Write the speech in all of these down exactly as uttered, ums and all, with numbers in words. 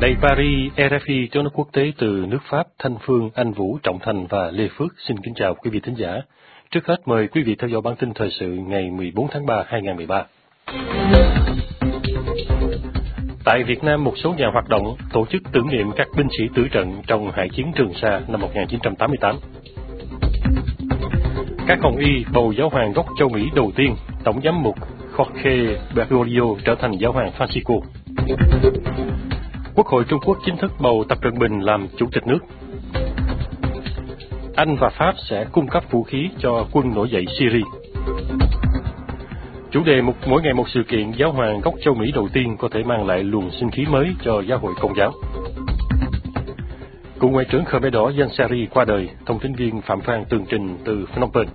Tại Paris, rờ ép i tiếng nói quốc tế từ nước Pháp, Thanh Phương, Anh Vũ, Trọng Thành và Lê Phước xin kính chào quý vị thính giả. Trước hết mời quý vị theo dõi bản tin thời sự ngày mười bốn tháng ba năm hai nghìn không trăm mười ba. Tại Việt Nam, một số nhà hoạt động tổ chức tưởng niệm các binh sĩ tử trận trong Hải chiến Trường Sa năm một nghìn chín trăm tám mươi tám. Các Hồng Y bầu giáo hoàng gốc châu Mỹ đầu tiên, Tổng giám mục Jorge Bergoglio trở thành giáo hoàng Francisco. Quốc hội Trung Quốc chính thức bầu Tập Cận Bình làm chủ tịch nước. Anh và Pháp sẽ cung cấp vũ khí cho quân nổi dậy Syria. Chủ đề một mỗi ngày một sự kiện, giáo hoàng gốc châu Mỹ đầu tiên có thể mang lại luồng sinh khí mới cho giáo hội Công giáo. Cựu ngoại trưởng Khmer Đỏ Ian Sari qua đời, thông tin viên Phạm Phan tường trình từ Phnom Penh.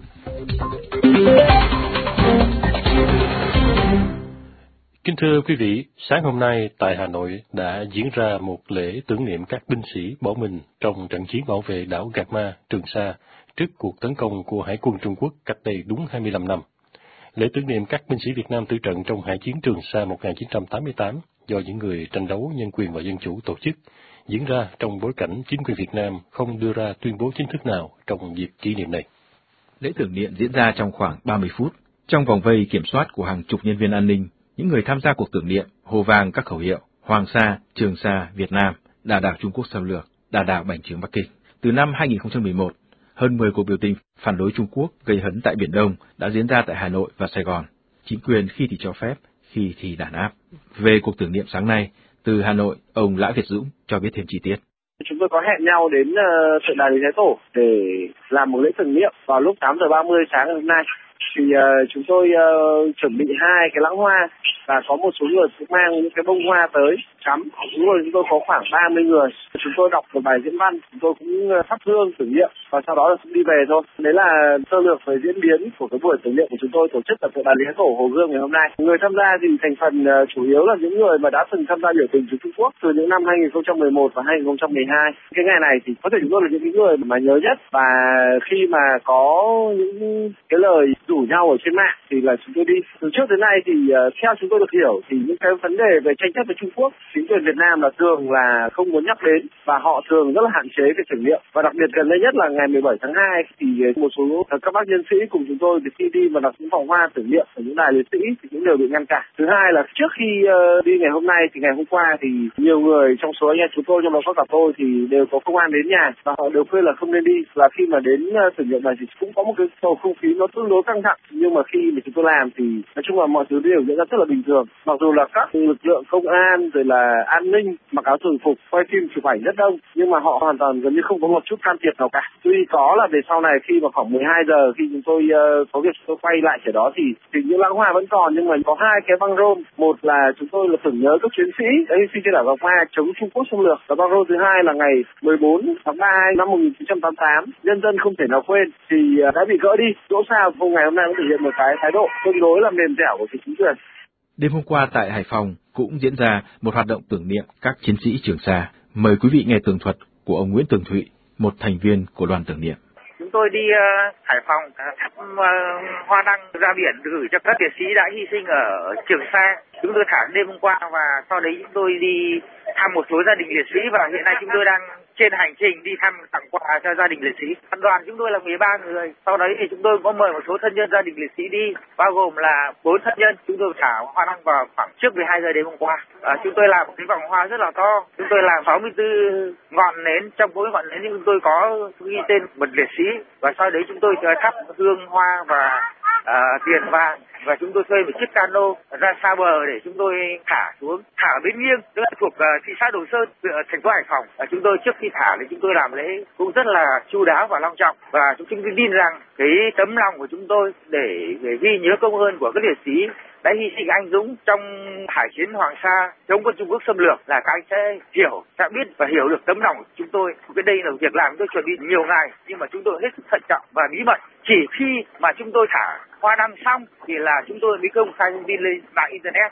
Kính thưa quý vị, sáng hôm nay tại Hà Nội đã diễn ra một lễ tưởng niệm các binh sĩ bỏ mình trong trận chiến bảo vệ đảo Gạc Ma, Trường Sa trước cuộc tấn công của Hải quân Trung Quốc cách đây đúng hai mươi lăm năm. Lễ tưởng niệm các binh sĩ Việt Nam tử trận trong Hải chiến Trường Sa một nghìn chín trăm tám mươi tám do những người tranh đấu nhân quyền và dân chủ tổ chức, diễn ra trong bối cảnh chính quyền Việt Nam không đưa ra tuyên bố chính thức nào trong dịp kỷ niệm này. Lễ tưởng niệm diễn ra trong khoảng ba mươi phút, trong vòng vây kiểm soát của hàng chục nhân viên an ninh. Những người tham gia cuộc tưởng niệm hô vang các khẩu hiệu Hoàng Sa, Trường Sa, Việt Nam, Đà đảo Trung Quốc xâm lược, Đà đảo bành trướng Bắc Kinh. Từ năm hai nghìn không trăm mười một, hơn mười cuộc biểu tình phản đối Trung Quốc gây hấn tại Biển Đông đã diễn ra tại Hà Nội và Sài Gòn. Chính quyền khi thì cho phép, khi thì đàn áp. Về cuộc tưởng niệm sáng nay, từ Hà Nội, ông Lã Việt Dũng cho biết thêm chi tiết. Chúng tôi có hẹn nhau đến uh, tượng đài Lý Thái Tổ để làm một lễ tưởng niệm vào lúc tám giờ ba mươi sáng ngày hôm nay. Thì uh, chúng tôi uh, chuẩn bị hai cái lãng hoa và có một số người cũng mang những cái bông hoa tới cắm. Đúng rồi, chúng tôi có khoảng ba mươi người. Chúng tôi đọc một bài diễn văn, chúng tôi cũng thắp hương tưởng niệm và sau đó là cũng đi về thôi. Đấy là sơ lược về diễn biến của cái buổi tưởng niệm của chúng tôi tổ chức tại tượng đài Lý Thái Tổ Hồ Gươm ngày hôm nay. Người tham gia thì thành phần uh, chủ yếu là những người mà đã từng tham gia biểu tình chống Trung Quốc từ những năm hai nghìn không trăm mười một và hai nghìn không trăm mười hai. Cái ngày này thì có thể chúng tôi là những người mà nhớ nhất, và khi mà có những cái lời rủ nhau ở trên mạng thì là chúng tôi đi. Từ trước đến nay thì uh, theo chúng tôi được hiểu thì những cái vấn đề về tranh chấp với Trung Quốc, chính quyền Việt Nam là thường là không muốn nhắc đến và họ thường rất là hạn chế cái tưởng niệm. Và đặc biệt gần đây nhất là ngày mười bảy tháng hai thì một số các bác nhân sĩ cùng chúng tôi thì khi đi mà đặt những vòng hoa tưởng niệm ở những đài liệt sĩ thì cũng đều bị ngăn cản. Thứ hai là trước khi uh, đi ngày hôm nay thì ngày hôm qua thì nhiều người trong số anh em chúng tôi, trong đó có cả tôi, thì đều có công an đến nhà và họ đều khuyên là không nên đi. Là khi mà đến uh, tưởng niệm này thì cũng có một cái bầu không khí nó tương đối căng thẳng, nhưng mà khi mà chúng tôi làm thì nói chung là mọi thứ đều diễn ra rất là bình thường. Mặc dù là các lực lượng công an rồi là an ninh mặc áo thường phục quay phim chụp ảnh rất đông, nhưng mà họ hoàn toàn gần như không có một chút can thiệp nào cả. Tuy có là về sau này khi mà khoảng mười hai giờ khi chúng tôi uh, có việc chúng tôi quay lại cái đó thì thì những lãng hoa vẫn còn, nhưng mà có hai cái băng rôn. Một là chúng tôi là tưởng nhớ các chiến sĩ đã hy sinh trên đảo Gạc Ma chống Trung Quốc xâm lược, và băng rôn thứ hai là ngày mười bốn tháng ba năm một nghìn chín trăm tám mươi tám, nhân dân không thể nào quên, thì uh, đã bị gỡ đi. Dẫu sao hôm ngày hôm nay cũng thể hiện một cái thái độ tương đối là mềm dẻo của chính quyền. Đêm hôm qua tại Hải Phòng cũng diễn ra một hoạt động tưởng niệm các chiến sĩ Trường Sa. Mời quý vị nghe tường thuật của ông Nguyễn Tường Thụy, một thành viên của đoàn tưởng niệm. Chúng tôi đi uh, Hải Phòng thắp uh, hoa đăng ra biển gửi cho các liệt sĩ đã hy sinh ở Trường Sa. Chúng tôi thả đêm hôm qua và sau đấy chúng tôi đi thăm một số gia đình liệt sĩ, và hiện nay chúng tôi đang trên hành trình đi thăm tặng quà cho gia đình liệt sĩ. Đoàn chúng tôi là mười ba người. Sau đấy thì chúng tôi có mời một số thân nhân gia đình liệt sĩ đi, bao gồm là bốn thân nhân. Chúng tôi thả hoa đăng vào khoảng trước mười hai giờ đêm hôm qua. À, chúng tôi làm một cái vòng hoa rất là to. Chúng tôi làm sáu mươi tư ngọn nến. Trong mỗi ngọn nến thì chúng tôi có ghi tên một liệt sĩ, và sau đấy chúng tôi thắp hương hoa và à, tiền vàng. Và chúng tôi thuê một chiếc cano ra xa bờ để chúng tôi thả xuống, thả ở Bến Nghiêng, tức là thuộc uh, thị xã Đồ Sơn, thành phố Hải Phòng. Và chúng tôi trước khi thả thì chúng tôi làm lễ cũng rất là chu đáo và long trọng, và chúng tôi tin rằng cái tấm lòng của chúng tôi để, để ghi nhớ công ơn của các liệt sĩ đã hy sinh anh dũng trong hải chiến Hoàng Sa chống quân Trung Quốc xâm lược là các anh sẽ hiểu, sẽ biết và hiểu được tấm lòng của chúng tôi. Cái đây là việc làm chúng tôi chuẩn bị nhiều ngày, nhưng mà chúng tôi hết sức thận trọng và bí mật. Chỉ khi mà chúng tôi thả hoa đăng xong thì là chúng tôi mới công khai thông tin lên mạng internet.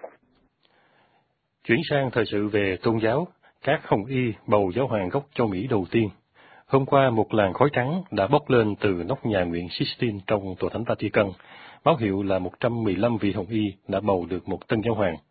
Chuyển sang thời sự về tôn giáo, các Hồng Y bầu giáo hoàng gốc châu Mỹ đầu tiên. Hôm qua, một làn khói trắng đã bốc lên từ nóc nhà Nguyện Sistine trong Tòa Thánh Vatican, báo hiệu là một trăm mười lăm vị Hồng Y đã bầu được một tân giáo hoàng.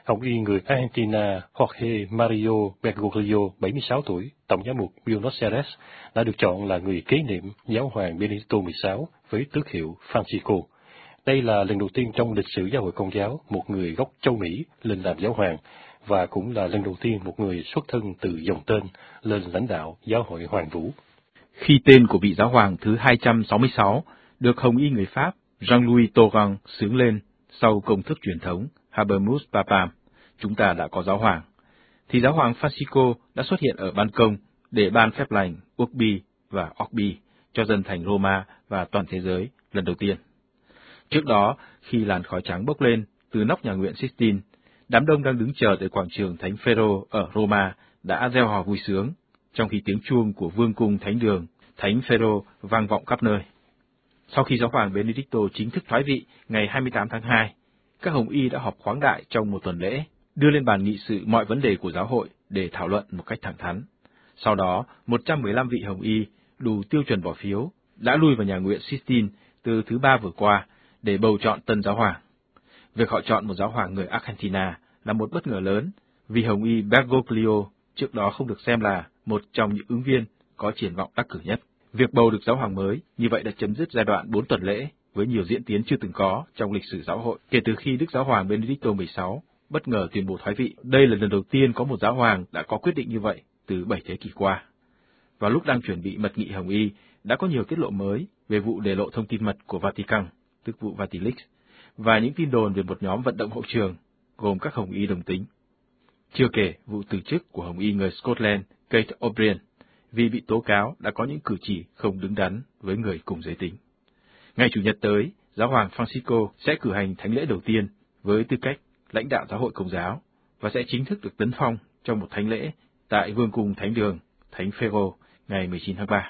Hồng y người Argentina Jorge Mario Bergoglio, bảy mươi sáu tuổi, tổng giám mục Buenos Aires, đã được chọn là người kế nhiệm giáo hoàng Benedicto mười sáu với tước hiệu Francisco. Đây là lần đầu tiên trong lịch sử giáo hội Công giáo một người gốc châu Mỹ lên làm giáo hoàng, và cũng là lần đầu tiên một người xuất thân từ dòng tên lên lãnh đạo giáo hội Hoàng Vũ. Khi tên của vị giáo hoàng thứ hai trăm sáu mươi sáu được Hồng y người Pháp Jean-Louis Tauran xướng lên sau công thức truyền thống Habemus Papam, chúng ta đã có giáo hoàng, thì giáo hoàng Francisco đã xuất hiện ở ban công để ban phép lành Urbi và Orbi cho dân thành Roma và toàn thế giới lần đầu tiên. Trước đó, khi làn khói trắng bốc lên từ nóc nhà nguyện Sistine, đám đông đang đứng chờ tại quảng trường Thánh Phêrô ở Roma đã reo hò vui sướng, trong khi tiếng chuông của vương cung thánh đường Thánh Phêrô vang vọng khắp nơi. Sau khi giáo hoàng Benedicto chính thức thoái vị ngày hai mươi tám tháng hai, các Hồng y đã họp khoáng đại trong một tuần lễ, đưa lên bàn nghị sự mọi vấn đề của giáo hội để thảo luận một cách thẳng thắn. Sau đó, một trăm mười lăm vị Hồng y đủ tiêu chuẩn bỏ phiếu đã lui vào nhà nguyện Sistine từ thứ ba vừa qua để bầu chọn tân giáo hoàng. Việc họ chọn một giáo hoàng người Argentina là một bất ngờ lớn, vì Hồng y Bergoglio trước đó không được xem là một trong những ứng viên có triển vọng đắc cử nhất. Việc bầu được giáo hoàng mới như vậy đã chấm dứt giai đoạn bốn tuần lễ với nhiều diễn tiến chưa từng có trong lịch sử giáo hội kể từ khi Đức Giáo hoàng Benedicto mười sáu bất ngờ tuyên bố thoái vị. Đây là lần đầu tiên có một giáo hoàng đã có quyết định như vậy từ bảy thế kỷ qua. Vào lúc đang chuẩn bị mật nghị Hồng y, đã có nhiều tiết lộ mới về vụ để lộ thông tin mật của Vatican, tức vụ Vatileaks, và những tin đồn về một nhóm vận động hậu trường gồm các Hồng y đồng tính. Chưa kể vụ từ chức của Hồng y người Scotland Kate O'Brien vì bị tố cáo đã có những cử chỉ không đứng đắn với người cùng giới tính. Ngày Chủ nhật tới, giáo hoàng Francisco sẽ cử hành thánh lễ đầu tiên với tư cách lãnh đạo giáo hội Công giáo và sẽ chính thức được tấn phong trong một thánh lễ tại vương cung thánh đường Thánh Phêrô ngày mười chín tháng ba.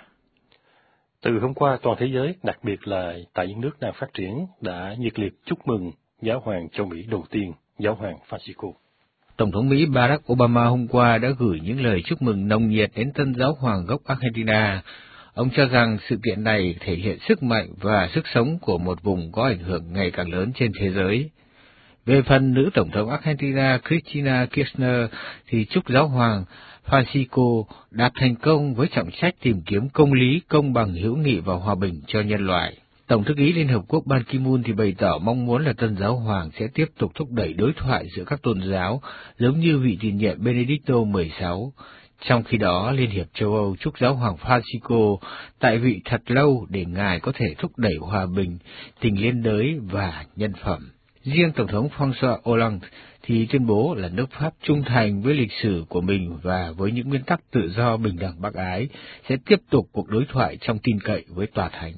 Từ hôm qua, toàn thế giới, đặc biệt là tại những nước đang phát triển, đã nhiệt liệt chúc mừng giáo hoàng châu Mỹ đầu tiên, giáo hoàng Francisco. Tổng thống Mỹ Barack Obama hôm qua đã gửi những lời chúc mừng nồng nhiệt đến tân giáo hoàng gốc Argentina. Ông cho rằng sự kiện này thể hiện sức mạnh và sức sống của một vùng có ảnh hưởng ngày càng lớn trên thế giới. Về phần nữ Tổng thống Argentina Cristina Kirchner thì chúc giáo hoàng Francisco đạt thành công với trọng trách tìm kiếm công lý, công bằng, hữu nghị và hòa bình cho nhân loại. Tổng thư ký Liên Hợp Quốc Ban Ki-moon thì bày tỏ mong muốn là tân giáo hoàng sẽ tiếp tục thúc đẩy đối thoại giữa các tôn giáo, giống như vị tiền nhiệm Benedicto mười sáu. Trong khi đó, Liên hiệp châu Âu chúc giáo hoàng Francisco tại vị thật lâu để ngài có thể thúc đẩy hòa bình, tình liên đới và nhân phẩm. Riêng Tổng thống François Hollande thì tuyên bố là nước Pháp trung thành với lịch sử của mình và với những nguyên tắc tự do, bình đẳng, bác ái, sẽ tiếp tục cuộc đối thoại trong tin cậy với Tòa Thánh.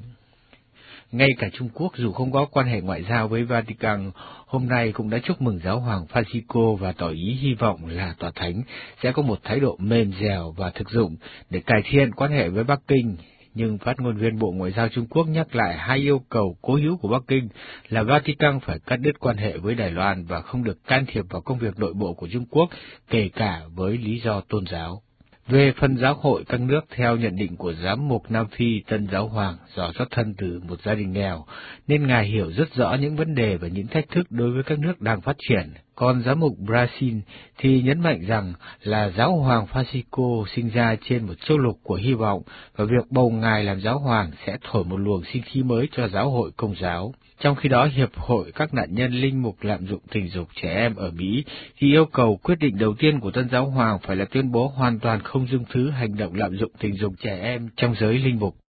Ngay cả Trung Quốc, dù không có quan hệ ngoại giao với Vatican, hôm nay cũng đã chúc mừng giáo hoàng Francisco và tỏ ý hy vọng là Tòa Thánh sẽ có một thái độ mềm dẻo và thực dụng để cải thiện quan hệ với Bắc Kinh. Nhưng phát ngôn viên Bộ Ngoại giao Trung Quốc nhắc lại hai yêu cầu cố hữu của Bắc Kinh là Vatican phải cắt đứt quan hệ với Đài Loan và không được can thiệp vào công việc nội bộ của Trung Quốc, kể cả với lý do tôn giáo. Về phần giáo hội các nước, theo nhận định của giám mục Nam Phi, tân giáo hoàng do xuất thân từ một gia đình nghèo, nên ngài hiểu rất rõ những vấn đề và những thách thức đối với các nước đang phát triển. Còn giám mục Brazil thì nhấn mạnh rằng là giáo hoàng Francisco sinh ra trên một châu lục của hy vọng, và việc bầu ngài làm giáo hoàng sẽ thổi một luồng sinh khí mới cho giáo hội Công giáo. Trong khi đó, Hiệp hội các nạn nhân linh mục lạm dụng tình dục trẻ em ở Mỹ thì yêu cầu quyết định đầu tiên của tân giáo hoàng phải là tuyên bố hoàn toàn không dung thứ hành động lạm dụng tình dục trẻ em trong giới linh mục.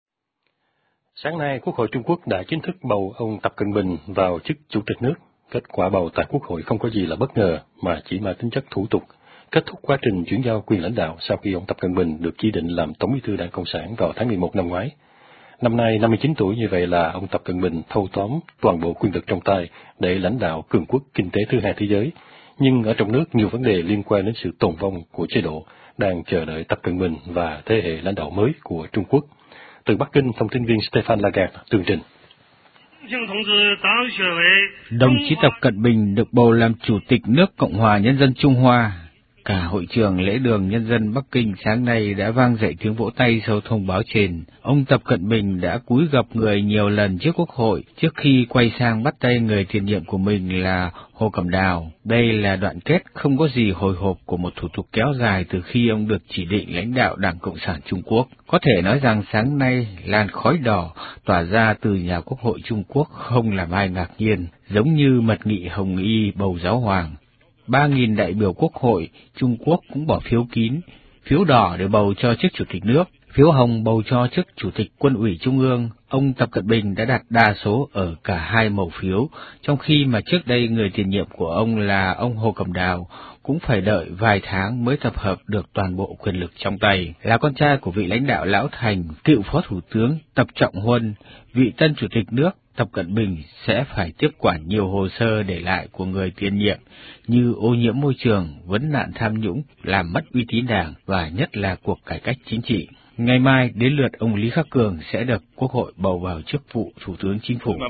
Sáng nay, Quốc hội Trung Quốc đã chính thức bầu ông Tập Cận Bình vào chức Chủ tịch nước. Kết quả bầu tại Quốc hội không có gì là bất ngờ, mà chỉ mang tính chất thủ tục, kết thúc quá trình chuyển giao quyền lãnh đạo sau khi ông Tập Cận Bình được chỉ định làm Tổng bí thư Đảng Cộng sản vào tháng mười một năm ngoái. Năm nay, năm mươi chín tuổi, như vậy là ông Tập Cận Bình thâu tóm toàn bộ quyền lực trong tay để lãnh đạo cường quốc kinh tế thứ hai thế giới. Nhưng ở trong nước, nhiều vấn đề liên quan đến sự tồn vong của chế độ đang chờ đợi Tập Cận Bình và thế hệ lãnh đạo mới của Trung Quốc. Từ Bắc Kinh, thông tin viên Stefan Lagarde tường trình. Đồng chí Tập Cận Bình được bầu làm Chủ tịch nước Cộng hòa Nhân dân Trung Hoa. cả hội trường lễ đường nhân dân Bắc Kinh sáng nay đã vang dậy tiếng vỗ tay sau thông báo trên. Ông Tập Cận Bình đã cúi gập người nhiều lần trước Quốc hội trước khi quay sang bắt tay người tiền nhiệm của mình là Hồ Cẩm Đào. Đây là đoạn kết không có gì hồi hộp của một thủ tục kéo dài từ khi ông được chỉ định lãnh đạo Đảng Cộng sản Trung Quốc. Có thể nói rằng sáng nay làn khói đỏ tỏa ra từ nhà Quốc hội Trung Quốc không làm ai ngạc nhiên, giống như mật nghị Hồng Y bầu giáo hoàng. ba nghìn đại biểu Quốc hội Trung Quốc cũng bỏ phiếu kín, phiếu đỏ để bầu cho chức Chủ tịch nước, phiếu hồng bầu cho chức Chủ tịch Quân ủy Trung ương. Ông Tập Cận Bình đã đạt đa số ở cả hai mẩu phiếu, trong khi mà trước đây người tiền nhiệm của ông là ông Hồ Cẩm Đào cũng phải đợi vài tháng mới tập hợp được toàn bộ quyền lực trong tay. Là con trai của vị lãnh đạo lão thành, cựu Phó Thủ tướng Tập Trọng Huân, vị tân Chủ tịch nước Tập Cận Bình sẽ phải tiếp quản nhiều hồ sơ để lại của người tiền nhiệm như ô nhiễm môi trường, vấn nạn tham nhũng, làm mất uy tín Đảng và nhất là cuộc cải cách chính trị. Ngày mai đến lượt ông Lý Khắc Cường sẽ được Quốc hội bầu vào chức vụ Thủ tướng Chính phủ.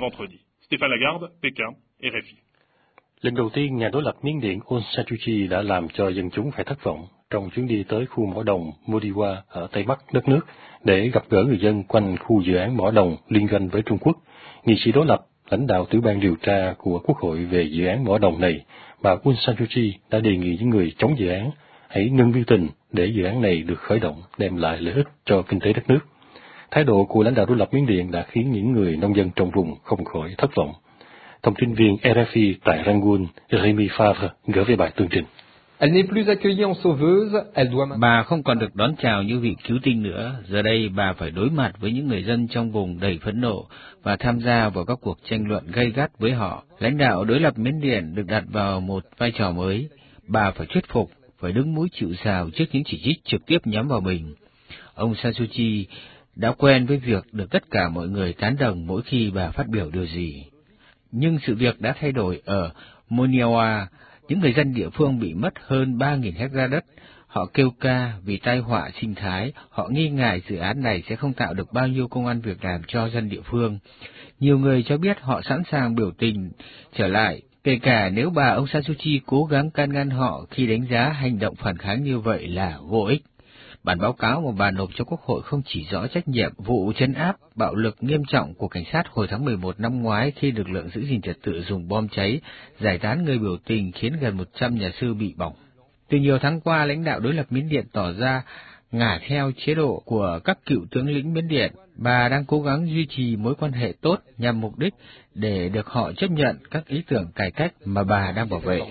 Lần đầu tiên, nhà đối lập Miến Điện Aung San Suu Kyi đã làm cho dân chúng phải thất vọng trong chuyến đi tới khu mỏ đồng Modiwa ở Tây Bắc đất nước để gặp gỡ người dân quanh khu dự án mỏ đồng liên doanh với Trung Quốc. Nghị sĩ đối lập, lãnh đạo tiểu ban điều tra của Quốc hội về dự án mỏ đồng này, bà Aung San Suu Kyi đã đề nghị những người chống dự án hãy ngưng biểu tình để dự án này được khởi động, đem lại lợi ích cho kinh tế đất nước. Thái độ của lãnh đạo đối lập Miến Điện đã khiến những người nông dân trong vùng không khỏi thất vọng. Thông tin viên R F I tại Rangoon, Rémi Favre gửi về bài tường trình. Bà không còn được đón chào như vị cứu tinh nữa. Giờ đây bà phải đối mặt với những người dân trong vùng đầy phẫn nộ và tham gia vào các cuộc tranh luận gay gắt với họ. Lãnh đạo đối lập Miến Điện được đặt vào một vai trò mới. Bà phải thuyết phục, phải đứng mũi chịu sào trước những chỉ trích trực tiếp nhắm vào mình. Ông San Suu Kyi đã quen với việc được tất cả mọi người tán đồng mỗi khi bà phát biểu điều gì. Nhưng sự việc đã thay đổi ở Moniawa. Những người dân địa phương bị mất hơn ba nghìn hecta đất. Họ kêu ca vì tai họa sinh thái, họ nghi ngại dự án này sẽ không tạo được bao nhiêu công ăn việc làm cho dân địa phương. Nhiều người cho biết họ sẵn sàng biểu tình trở lại, kể cả nếu bà ông San Suu Kyi cố gắng can ngăn họ khi đánh giá hành động phản kháng như vậy là vô ích. Bản báo cáo mà bà nộp cho Quốc hội không chỉ rõ trách nhiệm vụ trấn áp bạo lực nghiêm trọng của cảnh sát hồi tháng mười một năm ngoái khi lực lượng giữ gìn trật tự dùng bom cháy, giải tán người biểu tình khiến gần một trăm nhà sư bị bỏng. Từ nhiều tháng qua, lãnh đạo đối lập Miến Điện tỏ ra ngả theo chế độ của các cựu tướng lĩnh Miến Điện. Bà đang cố gắng duy trì mối quan hệ tốt nhằm mục đích để được họ chấp nhận các ý tưởng cải cách mà bà đang bảo vệ.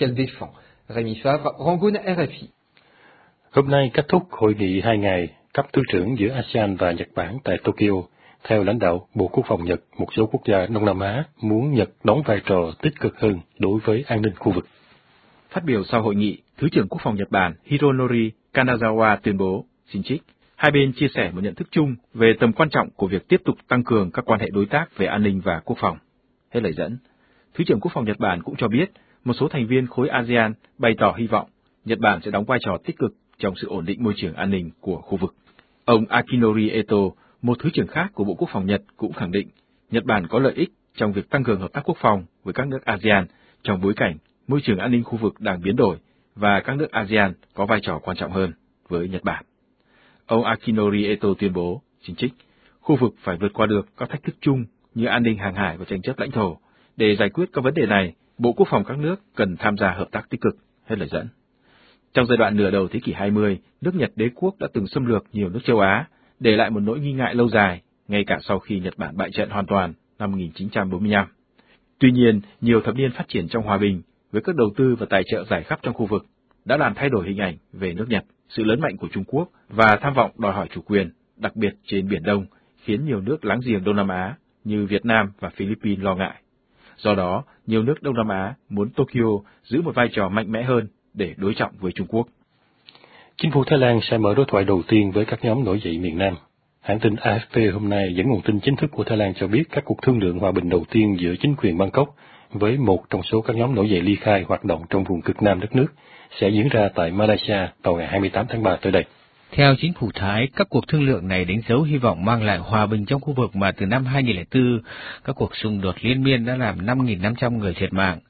Hôm nay kết thúc hội nghị hai ngày cấp thứ trưởng giữa a sê an và Nhật Bản tại Tokyo. Theo lãnh đạo Bộ Quốc phòng Nhật, một số quốc gia Đông Nam Á muốn Nhật đóng vai trò tích cực hơn đối với an ninh khu vực. Phát biểu sau hội nghị, Thứ trưởng Quốc phòng Nhật Bản Hironori Kanazawa tuyên bố, xin trích, hai bên chia sẻ một nhận thức chung về tầm quan trọng của việc tiếp tục tăng cường các quan hệ đối tác về an ninh và quốc phòng. Hết lời dẫn, Thứ trưởng Quốc phòng Nhật Bản cũng cho biết một số thành viên khối a sê an bày tỏ hy vọng Nhật Bản sẽ đóng vai trò tích cực trong sự ổn định môi trường an ninh của khu vực. Ông Akinori Eto, một thứ trưởng khác của Bộ Quốc phòng Nhật, cũng khẳng định Nhật Bản có lợi ích trong việc tăng cường hợp tác quốc phòng với các nước a sê an trong bối cảnh môi trường an ninh khu vực đang biến đổi và các nước a sê an có vai trò quan trọng hơn với Nhật Bản. Ông Akinori Eto tuyên bố, xin trích, khu vực phải vượt qua được các thách thức chung như an ninh hàng hải và tranh chấp lãnh thổ. Để giải quyết các vấn đề này, Bộ Quốc phòng các nước cần tham gia hợp tác tích cực. Hết lời dẫn. Trong giai đoạn nửa đầu thế kỷ hai mươi, nước Nhật đế quốc đã từng xâm lược nhiều nước châu Á, để lại một nỗi nghi ngại lâu dài, ngay cả sau khi Nhật Bản bại trận hoàn toàn năm một nghìn chín trăm bốn mươi lăm. Tuy nhiên, nhiều thập niên phát triển trong hòa bình, với các đầu tư và tài trợ rải khắp trong khu vực, đã làm thay đổi hình ảnh về nước Nhật, sự lớn mạnh của Trung Quốc và tham vọng đòi hỏi chủ quyền, đặc biệt trên Biển Đông, khiến nhiều nước láng giềng Đông Nam Á như Việt Nam và Philippines lo ngại. Do đó, nhiều nước Đông Nam Á muốn Tokyo giữ một vai trò mạnh mẽ hơn để đối trọng với Trung Quốc. Chính phủ Thái Lan sẽ mở đối thoại đầu tiên với các nhóm nổi dậy miền Nam. Hãng tin A F P hôm nay dẫn nguồn tin chính thức của Thái Lan cho biết các cuộc thương lượng hòa bình đầu tiên giữa chính quyền Bangkok với một trong số các nhóm nổi dậy ly khai hoạt động trong vùng cực Nam đất nước sẽ diễn ra tại Malaysia vào ngày hai mươi tám tháng ba tới đây. Theo chính phủ Thái, các cuộc thương lượng này đánh dấu hy vọng mang lại hòa bình trong khu vực mà từ năm hai nghìn không trăm lẻ bốn, các cuộc xung đột liên miên đã làm năm nghìn năm trăm người thiệt mạng.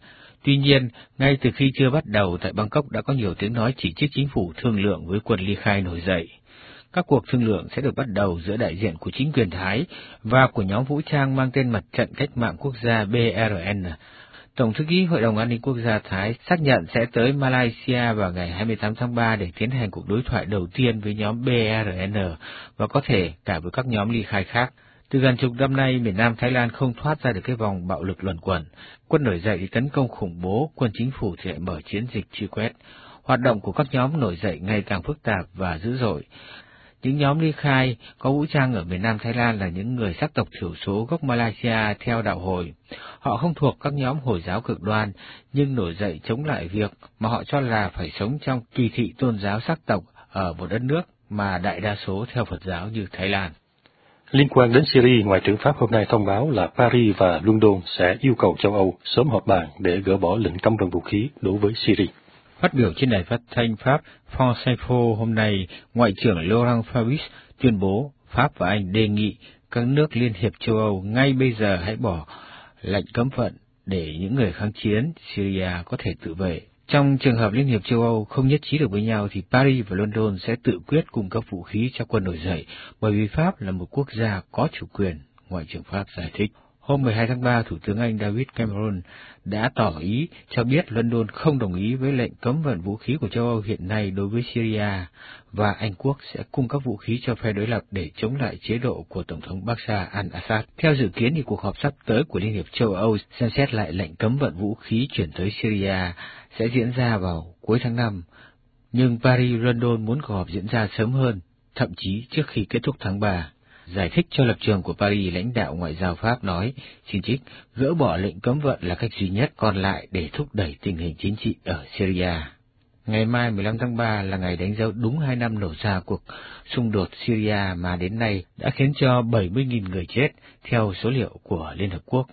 Tuy nhiên, ngay từ khi chưa bắt đầu tại Bangkok đã có nhiều tiếng nói chỉ trích chính phủ thương lượng với quân ly khai nổi dậy. Các cuộc thương lượng sẽ được bắt đầu giữa đại diện của chính quyền Thái và của nhóm vũ trang mang tên Mặt trận Cách mạng Quốc gia B R N. Tổng thư ký Hội đồng An ninh Quốc gia Thái xác nhận sẽ tới Malaysia vào ngày hai mươi tám tháng ba để tiến hành cuộc đối thoại đầu tiên với nhóm B R N và có thể cả với các nhóm ly khai khác. Từ gần chục năm nay, miền Nam Thái Lan không thoát ra được cái vòng bạo lực luẩn quẩn. Quân nổi dậy đi tấn công khủng bố, quân chính phủ thì lại mở chiến dịch truy quét. Hoạt động của các nhóm nổi dậy ngày càng phức tạp và dữ dội. Những nhóm ly khai có vũ trang ở miền Nam Thái Lan là những người sắc tộc thiểu số gốc Malaysia theo đạo Hồi. Họ không thuộc các nhóm Hồi giáo cực đoan, nhưng nổi dậy chống lại việc mà họ cho là phải sống trong kỳ thị tôn giáo sắc tộc ở một đất nước mà đại đa số theo Phật giáo như Thái Lan. Liên quan đến Syria, Ngoại trưởng Pháp hôm nay thông báo là Paris và London sẽ yêu cầu châu Âu sớm họp bàn để gỡ bỏ lệnh cấm vận vũ khí đối với Syria. Phát biểu trên đài phát thanh Pháp France Info hôm nay, Ngoại trưởng Laurent Fabius tuyên bố Pháp và Anh đề nghị các nước Liên hiệp châu Âu ngay bây giờ hãy bỏ lệnh cấm vận để những người kháng chiến Syria có thể tự vệ. Trong trường hợp Liên hiệp châu Âu không nhất trí được với nhau thì Paris và London sẽ tự quyết cung cấp vũ khí cho quân nổi dậy, bởi vì Pháp là một quốc gia có chủ quyền, Ngoại trưởng Pháp giải thích. Hôm mười hai tháng ba, Thủ tướng Anh David Cameron đã tỏ ý cho biết London không đồng ý với lệnh cấm vận vũ khí của châu Âu hiện nay đối với Syria, và Anh Quốc sẽ cung cấp vũ khí cho phe đối lập để chống lại chế độ của Tổng thống Bashar al-Assad. Theo dự kiến thì cuộc họp sắp tới của Liên hiệp châu Âu xem xét lại lệnh cấm vận vũ khí chuyển tới Syria sẽ diễn ra vào cuối tháng năm, nhưng Paris London muốn cuộc họp diễn ra sớm hơn, thậm chí trước khi kết thúc tháng ba. Giải thích cho lập trường của Paris, lãnh đạo ngoại giao Pháp nói, xin trích, gỡ bỏ lệnh cấm vận là cách duy nhất còn lại để thúc đẩy tình hình chính trị ở Syria. Ngày mai mười lăm tháng ba là ngày đánh dấu đúng hai năm nổ ra cuộc xung đột Syria mà đến nay đã khiến cho bảy mươi nghìn người chết, theo số liệu của Liên Hợp Quốc.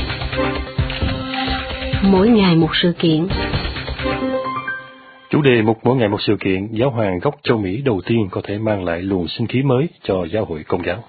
Mỗi ngày một sự kiện. Chủ đề một mỗi ngày một sự kiện, giáo hoàng gốc châu Mỹ đầu tiên có thể mang lại luồng sinh khí mới cho giáo hội Công giáo.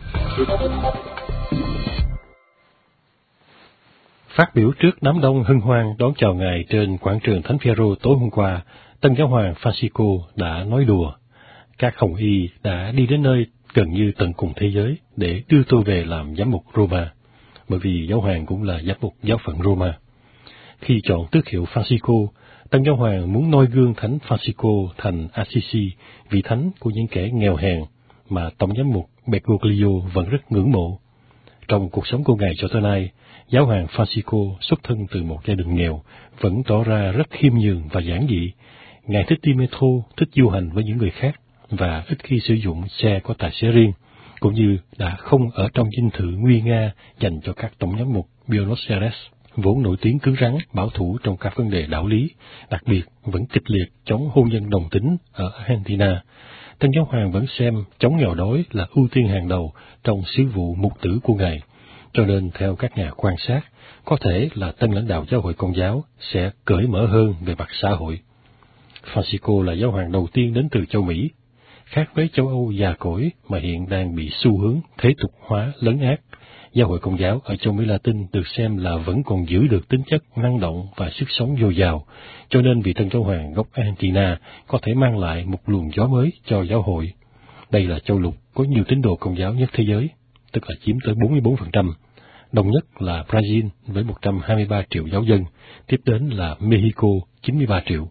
Phát biểu trước đám đông hân hoan đón chào Ngài trên quảng trường Thánh Phaero tối hôm qua, tân giáo hoàng Francisco đã nói đùa. Các hồng y đã đi đến nơi gần như tận cùng thế giới để đưa tôi về làm giám mục Roma, bởi vì giáo hoàng cũng là giám mục giáo phận Roma. Khi chọn tước hiệu Francisco, tân giáo hoàng muốn noi gương thánh Francisco thành Assisi, vị thánh của những kẻ nghèo hèn mà tổng giám mục Bergoglio vẫn rất ngưỡng mộ. Trong cuộc sống của Ngài cho tới nay, giáo hoàng Francisco xuất thân từ một gia đình nghèo, vẫn tỏ ra rất khiêm nhường và giản dị. Ngài thích đi metro, thích du hành với những người khác, và ít khi sử dụng xe có tài xế riêng, cũng như đã không ở trong dinh thự nguy nga dành cho các tổng giám mục Buenos Aires, vốn nổi tiếng cứng rắn, bảo thủ trong các vấn đề đạo lý, đặc biệt vẫn kịch liệt chống hôn nhân đồng tính ở Argentina. Tân giáo hoàng vẫn xem chống nghèo đói là ưu tiên hàng đầu trong sứ vụ mục tử của Ngài, cho nên theo các nhà quan sát, có thể là tân lãnh đạo giáo hội Công giáo sẽ cởi mở hơn về mặt xã hội. Francisco là giáo hoàng đầu tiên đến từ châu Mỹ, khác với châu Âu già cỗi mà hiện đang bị xu hướng thế tục hóa lấn át. Giáo hội Công giáo ở châu Mỹ Latin được xem là vẫn còn giữ được tính chất năng động và sức sống dồi dào, cho nên vị tân giáo hoàng gốc Argentina có thể mang lại một luồng gió mới cho giáo hội. Đây là châu lục có nhiều tín đồ Công giáo nhất thế giới, tức là chiếm tới bốn mươi bốn phần trăm. Đông nhất là Brazil với một trăm hai mươi ba triệu giáo dân, tiếp đến là Mexico chín mươi ba triệu.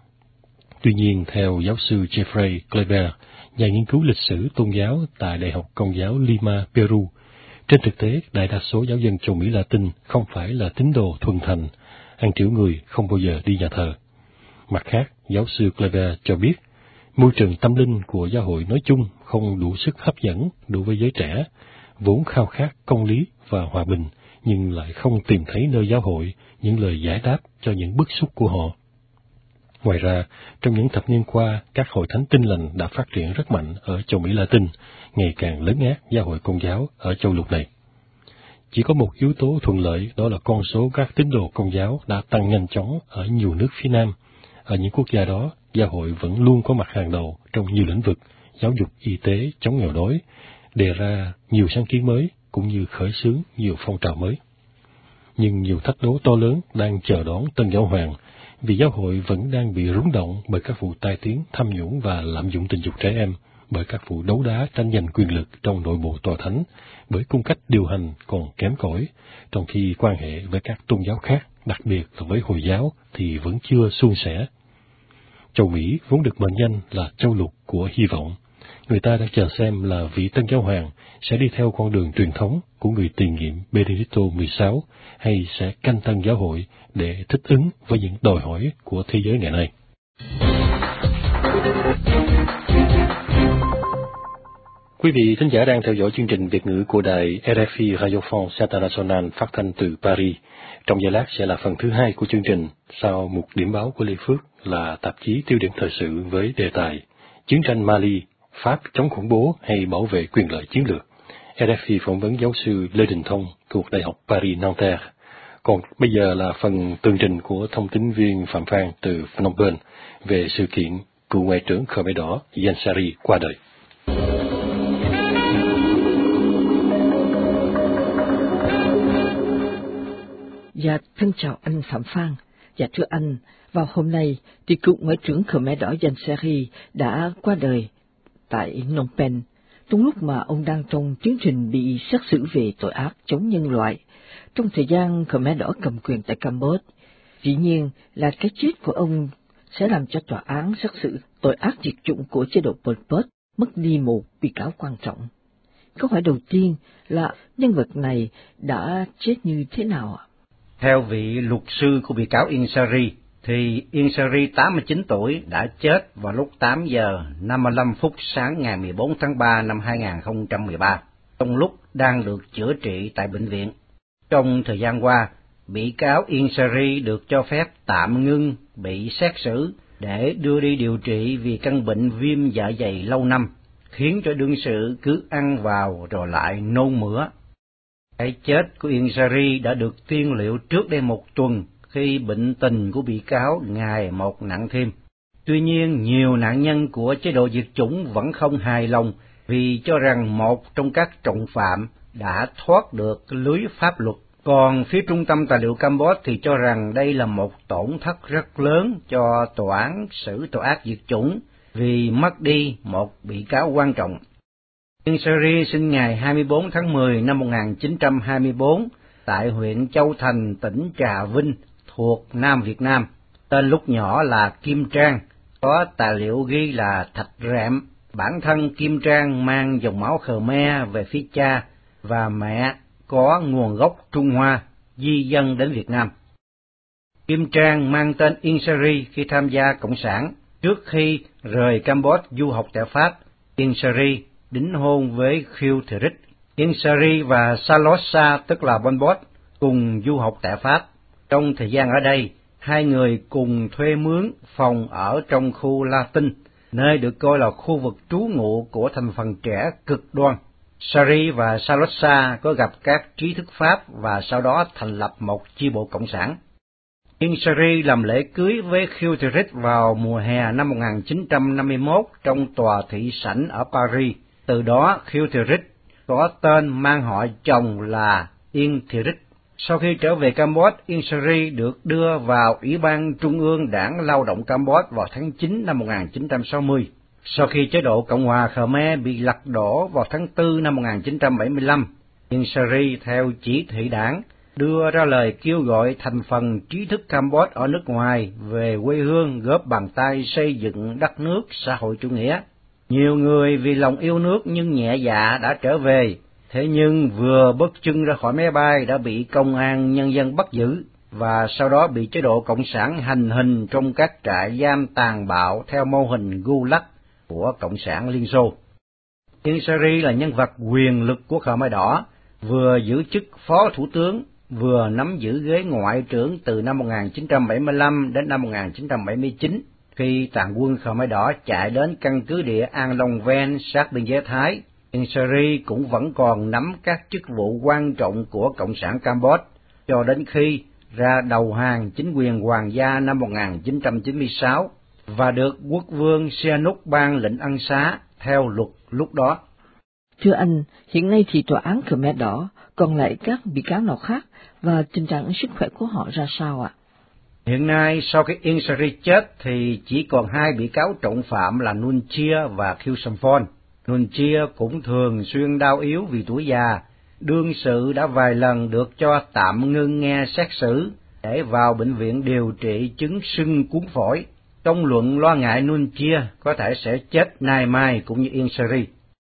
Tuy nhiên, theo giáo sư Jeffrey Kleber, nhà nghiên cứu lịch sử tôn giáo tại Đại học Công giáo Lima, Peru, trên thực tế, đại đa số giáo dân châu Mỹ Latin không phải là tín đồ thuần thành, hàng triệu người không bao giờ đi nhà thờ. Mặt khác, giáo sư Kleber cho biết, môi trường tâm linh của giáo hội nói chung không đủ sức hấp dẫn đối với giới trẻ, vốn khao khát công lý và hòa bình, nhưng lại không tìm thấy nơi giáo hội những lời giải đáp cho những bức xúc của họ. Ngoài ra, trong những thập niên qua, các hội thánh Tin lành đã phát triển rất mạnh ở châu Mỹ Latin, ngày càng lấn át giáo hội Công giáo ở châu lục này. Chỉ có một yếu tố thuận lợi, đó là con số các tín đồ Công giáo đã tăng nhanh chóng ở nhiều nước phía Nam. Ở những quốc gia đó, giáo hội vẫn luôn có mặt hàng đầu trong nhiều lĩnh vực, giáo dục, y tế, chống nghèo đói, đề ra nhiều sáng kiến mới, cũng như khởi xướng nhiều phong trào mới. nhưng nhiều thách đố to lớn đang chờ đón Tân Giáo Hoàng, vì giáo hội vẫn đang bị rúng động bởi các vụ tai tiếng tham nhũng và lạm dụng tình dục trẻ em, bởi các vụ đấu đá tranh giành quyền lực trong nội bộ tòa thánh, bởi cung cách điều hành còn kém cỏi, trong khi quan hệ với các tôn giáo khác, đặc biệt là với Hồi giáo, thì vẫn chưa suôn sẻ. Châu Mỹ vốn được mệnh danh là châu lục của hy vọng. Người ta đang chờ xem là vị Tân Giáo Hoàng sẽ đi theo con đường truyền thống của người tiền nhiệm Benedicto mười sáu hay sẽ canh tân giáo hội để thích ứng với những đòi hỏi của thế giới ngày nay. Quý vị thính giả đang theo dõi chương trình Việt ngữ của đài rờ ép i Radio France International phát thanh từ Paris. Trong giây lát sẽ là phần thứ hai của chương trình, sau một điểm báo của Lê Phước là tạp chí tiêu điểm thời sự với đề tài Chiến tranh Mali, Pháp chống khủng bố hay bảo vệ quyền lợi chiến lược. rờ ép i phỏng vấn giáo sư Lê Đình Thông thuộc Đại học Paris-Nanterre. Còn bây giờ là phần tường trình của thông tín viên Phạm Phan từ Phnom Penh về sự kiện cựu ngoại trưởng Khmer Đỏ Yansari qua đời. Dạ, thân chào anh Phạm Phan. Dạ thưa anh, vào hôm nay thì cựu ngoại trưởng Khmer Đỏ Yansari đã qua đời tại Phnom Penh, trong lúc mà ông đang trong tiến trình bị xét xử về tội ác chống nhân loại trong thời gian Khmer Đỏ cầm quyền tại Campuchia. Dĩ nhiên là cái chết của ông sẽ làm cho tòa án xét xử tội ác diệt chủng của chế độ Pol Pot mất đi một bị cáo quan trọng. Câu hỏi đầu tiên là nhân vật này đã chết như thế nào ạ? Theo vị luật sư của bị cáo Yansari, thì Yansari tám mươi chín tuổi đã chết vào lúc tám giờ năm mươi lăm phút sáng ngày mười bốn tháng ba năm hai nghìn không trăm mười ba, trong lúc đang được chữa trị tại bệnh viện. Trong thời gian qua, bị cáo Yansari được cho phép tạm ngưng bị xét xử để đưa đi điều trị vì căn bệnh viêm dạ dày lâu năm, khiến cho đương sự cứ ăn vào rồi lại nôn mửa. Cái chết của Yansari đã được tiên liệu trước đây một tuần khi bệnh tình của bị cáo ngày một nặng thêm. Tuy nhiên, nhiều nạn nhân của chế độ diệt chủng vẫn không hài lòng vì cho rằng một trong các trọng phạm đã thoát được lưới pháp luật. Còn phía Trung tâm Tài liệu Campuchia thì cho rằng đây là một tổn thất rất lớn cho tòa án xử tội ác diệt chủng vì mất đi một bị cáo quan trọng. Yansari sinh ngày hai mươi bốn tháng mười năm một nghìn chín trăm hai mươi bốn tại huyện Châu Thành, tỉnh Trà Vinh, thuộc Nam Việt Nam. Tên lúc nhỏ là Kim Trang, có tài liệu ghi là Thạch Rệm. Bản thân Kim Trang mang dòng máu Khmer về phía cha và mẹ có nguồn gốc Trung Hoa, di dân đến Việt Nam. Kim Trang mang tên Yansari khi tham gia Cộng sản. Trước khi rời Campuchia du học tại Pháp, Yansari đính hôn với Khieu Thị Rích. Yansari và Salosa, tức là Pol Pot, cùng du học tại Pháp. Trong thời gian ở đây, hai người cùng thuê mướn phòng ở trong khu Latin, nơi được coi là khu vực trú ngụ của thành phần trẻ cực đoan. Sari và Salosa có gặp các trí thức Pháp và sau đó thành lập một chi bộ cộng sản. Yansari làm lễ cưới với Khieu Thị Rích vào mùa hè năm một nghìn chín trăm năm mươi mốt trong tòa thị sảnh ở Paris. Từ đó, Khieu Thị Rích có tên mang họ chồng là Yên Thị Rích. Sau khi trở về Campuchia, Yansari được đưa vào Ủy ban Trung ương Đảng Lao động Campuchia vào tháng chín năm một nghìn chín trăm sáu mươi. Sau khi chế độ Cộng hòa Khmer bị lật đổ vào tháng tư năm một nghìn chín trăm bảy mươi lăm, Yansari theo chỉ thị đảng đưa ra lời kêu gọi thành phần trí thức Campuchia ở nước ngoài về quê hương góp bàn tay xây dựng đất nước xã hội chủ nghĩa. Nhiều người vì lòng yêu nước nhưng nhẹ dạ đã trở về, thế nhưng vừa bước chân ra khỏi máy bay đã bị công an nhân dân bắt giữ và sau đó bị chế độ Cộng sản hành hình trong các trại giam tàn bạo theo mô hình Gulag của Cộng sản Liên Xô. Yansari là nhân vật quyền lực của Khmer Đỏ, vừa giữ chức phó thủ tướng, vừa nắm giữ ghế ngoại trưởng từ năm một nghìn chín trăm bảy mươi lăm đến năm một nghìn chín trăm bảy mươi chín, khi tàn quân Khmer Đỏ chạy đến căn cứ địa An Long Ven sát biên giới Thái. Yansari cũng vẫn còn nắm các chức vụ quan trọng của Cộng sản Campuchia, cho đến khi ra đầu hàng chính quyền hoàng gia năm một nghìn chín trăm chín mươi sáu và được quốc vương Sihanouk ban lệnh ân xá theo luật lúc đó. Thưa anh, hiện nay thì tòa án Khmer Đỏ Còn lại các bị cáo nào khác và tình trạng sức khỏe của họ ra sao ạ? Hiện nay, sau khi Insari chết thì chỉ còn hai bị cáo trọng phạm là Nunchia và Khieu Samphan. Nunchia cũng thường xuyên đau yếu vì tuổi già. Đương sự đã vài lần được cho tạm ngưng nghe xét xử để vào bệnh viện điều trị chứng sưng cuốn phổi. Công luận lo ngại Nunchia có thể sẽ chết nay mai cũng như Insari.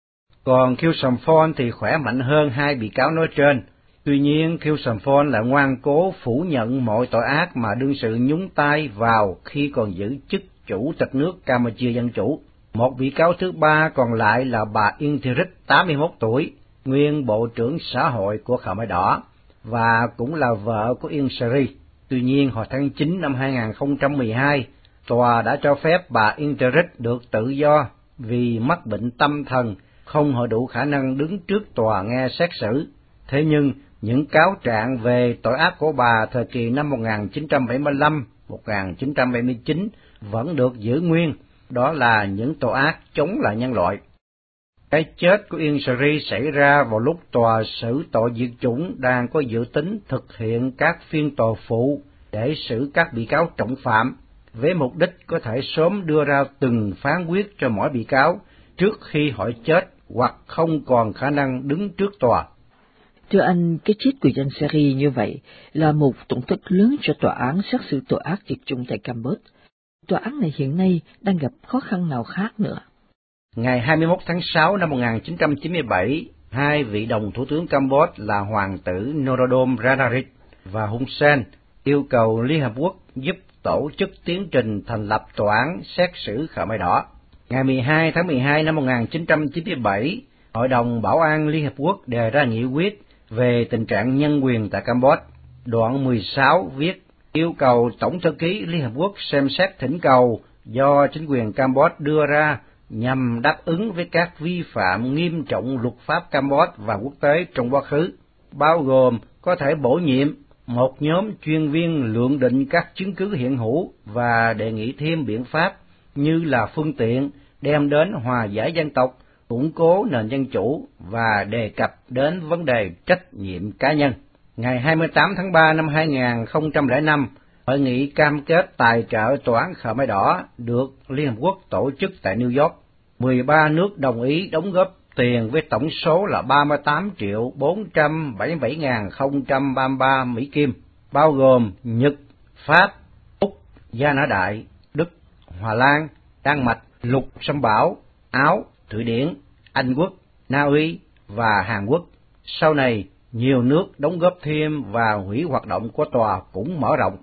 Còn Khieu Samphan thì khỏe mạnh hơn hai bị cáo nói trên. Tuy nhiên, Khieu Samphan lại ngoan cố phủ nhận mọi tội ác mà đương sự nhúng tay vào khi còn giữ chức chủ tịch nước Campuchia Dân Chủ. Một bị cáo thứ ba còn lại là bà Intirit, tám mươi mốt tuổi, nguyên Bộ trưởng Xã hội của Khmer Đỏ, và cũng là vợ của Insari. Tuy nhiên, hồi tháng chín năm hai nghìn không trăm mười hai, tòa đã cho phép bà Intirit được tự do vì mắc bệnh tâm thần, không hội đủ khả năng đứng trước tòa nghe xét xử. Thế nhưng, những cáo trạng về tội ác của bà thời kỳ năm một nghìn chín trăm bảy mươi lăm đến một nghìn chín trăm bảy mươi chín vẫn được giữ nguyên, đó là những tội ác chống lại nhân loại. Cái chết của Insari xảy ra vào lúc tòa xử tội diệt chủng đang có dự tính thực hiện các phiên tòa phụ để xử các bị cáo trọng phạm, với mục đích có thể sớm đưa ra từng phán quyết cho mỗi bị cáo trước khi họ chết hoặc không còn khả năng đứng trước tòa. Thưa anh, cái chết của Insari như vậy là một tổn thất lớn cho tòa án xét xử tội ác diệt chủng tại Campuchia. Tòa án này hiện nay đang gặp khó khăn nào khác nữa? Ngày hai mươi mốt tháng sáu năm một nghìn chín trăm chín mươi bảy, hai vị đồng thủ tướng Campuchia là hoàng tử Norodom Radarić và Hun Sen yêu cầu Liên Hợp Quốc giúp tổ chức tiến trình thành lập tòa án xét xử Khmer Đỏ. Ngày mười hai tháng mười hai năm một nghìn chín trăm chín mươi bảy, Hội đồng Bảo an Liên Hợp Quốc đề ra nghị quyết về tình trạng nhân quyền tại Campuchia. Đoạn mười sáu viết yêu cầu Tổng thư ký Liên Hợp Quốc xem xét thỉnh cầu do chính quyền Campuchia đưa ra nhằm đáp ứng với các vi phạm nghiêm trọng luật pháp Campuchia và quốc tế trong quá khứ, bao gồm có thể bổ nhiệm một nhóm chuyên viên lượng định các chứng cứ hiện hữu và đề nghị thêm biện pháp như là phương tiện đem đến hòa giải dân tộc, củng cố nền dân chủ và đề cập đến vấn đề trách nhiệm cá nhân. Ngày hai mươi tám tháng ba năm hai nghìn không trăm lẻ năm, hội nghị cam kết tài trợ tòa án Khmer Đỏ được Liên Hợp Quốc tổ chức tại New York. mười ba nước đồng ý đóng góp tiền với tổng số là ba mươi tám triệu bốn trăm bảy mươi bảy nghìn không trăm ba mươi ba Mỹ Kim, bao gồm Nhật, Pháp, Úc, Gia Nã Đại, Đức, Hà Lan, Đan Mạch, Lục Sâm Bảo, Áo, Thụy Điển, Anh Quốc, Na Uy và Hàn Quốc. Sau này, nhiều nước đóng góp thêm và hủy hoạt động của tòa cũng mở rộng.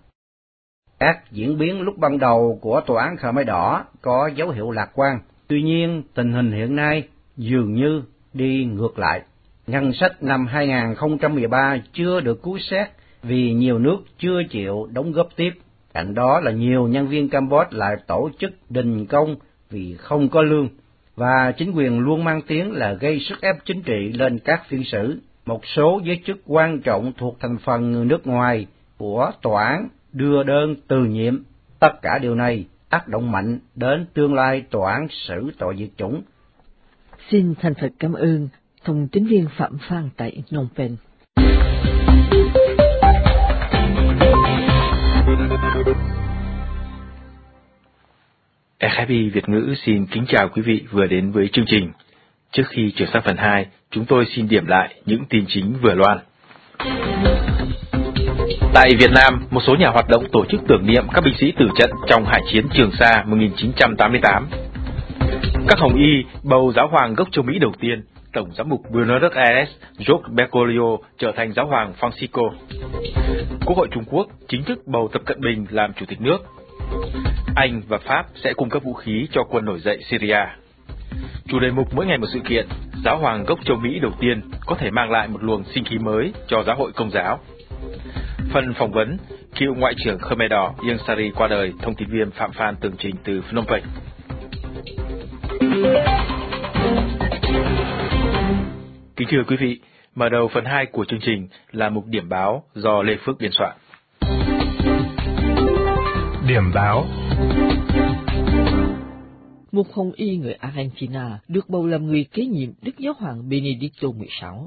Các diễn biến lúc ban đầu của tòa án Khmer Đỏ có dấu hiệu lạc quan, tuy nhiên tình hình hiện nay dường như đi ngược lại. Ngân sách năm hai nghìn không trăm mười ba chưa được cứu xét vì nhiều nước chưa chịu đóng góp tiếp. Cạnh đó là nhiều nhân viên Campuchia lại tổ chức đình công vì không có lương, và chính quyền luôn mang tiếng là gây sức ép chính trị lên các phiên xử. Một số giới chức quan trọng thuộc thành phần người nước ngoài của tòa án đưa đơn từ nhiệm. Tất cả điều này tác động mạnh đến tương lai tòa án xử tội diệt chủng. Xin thành thật cảm ơn thông tín viên Phạm Phan tại Phnom Penh. ép ép pê Việt ngữ xin kính chào quý vị vừa đến với chương trình. Trước khi chuyển sang phần hai, chúng tôi xin điểm lại những tin chính vừa loan. Tại Việt Nam, một số nhà hoạt động tổ chức tưởng niệm các binh sĩ tử trận trong Hải chiến Trường Sa một nghìn chín trăm tám mươi tám. Các Hồng Y bầu giáo hoàng gốc châu Mỹ đầu tiên, Tổng giám mục Buenos Aires Jorge Bergoglio trở thành giáo hoàng Francisco. Quốc hội Trung Quốc chính thức bầu Tập Cận Bình làm chủ tịch nước. Anh và Pháp sẽ cung cấp vũ khí cho quân nổi dậy Syria. Chủ đề mục mỗi ngày một sự kiện, giáo hoàng gốc châu Mỹ đầu tiên có thể mang lại một luồng sinh khí mới cho giáo hội Công giáo. Phần phỏng vấn, cựu Ngoại trưởng Khmer Đỏ Ieng Sary qua đời, thông tin viên Phạm Phan tường trình từ Phnom Penh. Kính thưa quý vị, mở đầu phần hai của chương trình là mục điểm báo do Lê Phước biên soạn. Điểm báo. Một Hồng Y người Argentina được bầu làm người kế nhiệm Đức Giáo hoàng Benedicto mười sáu.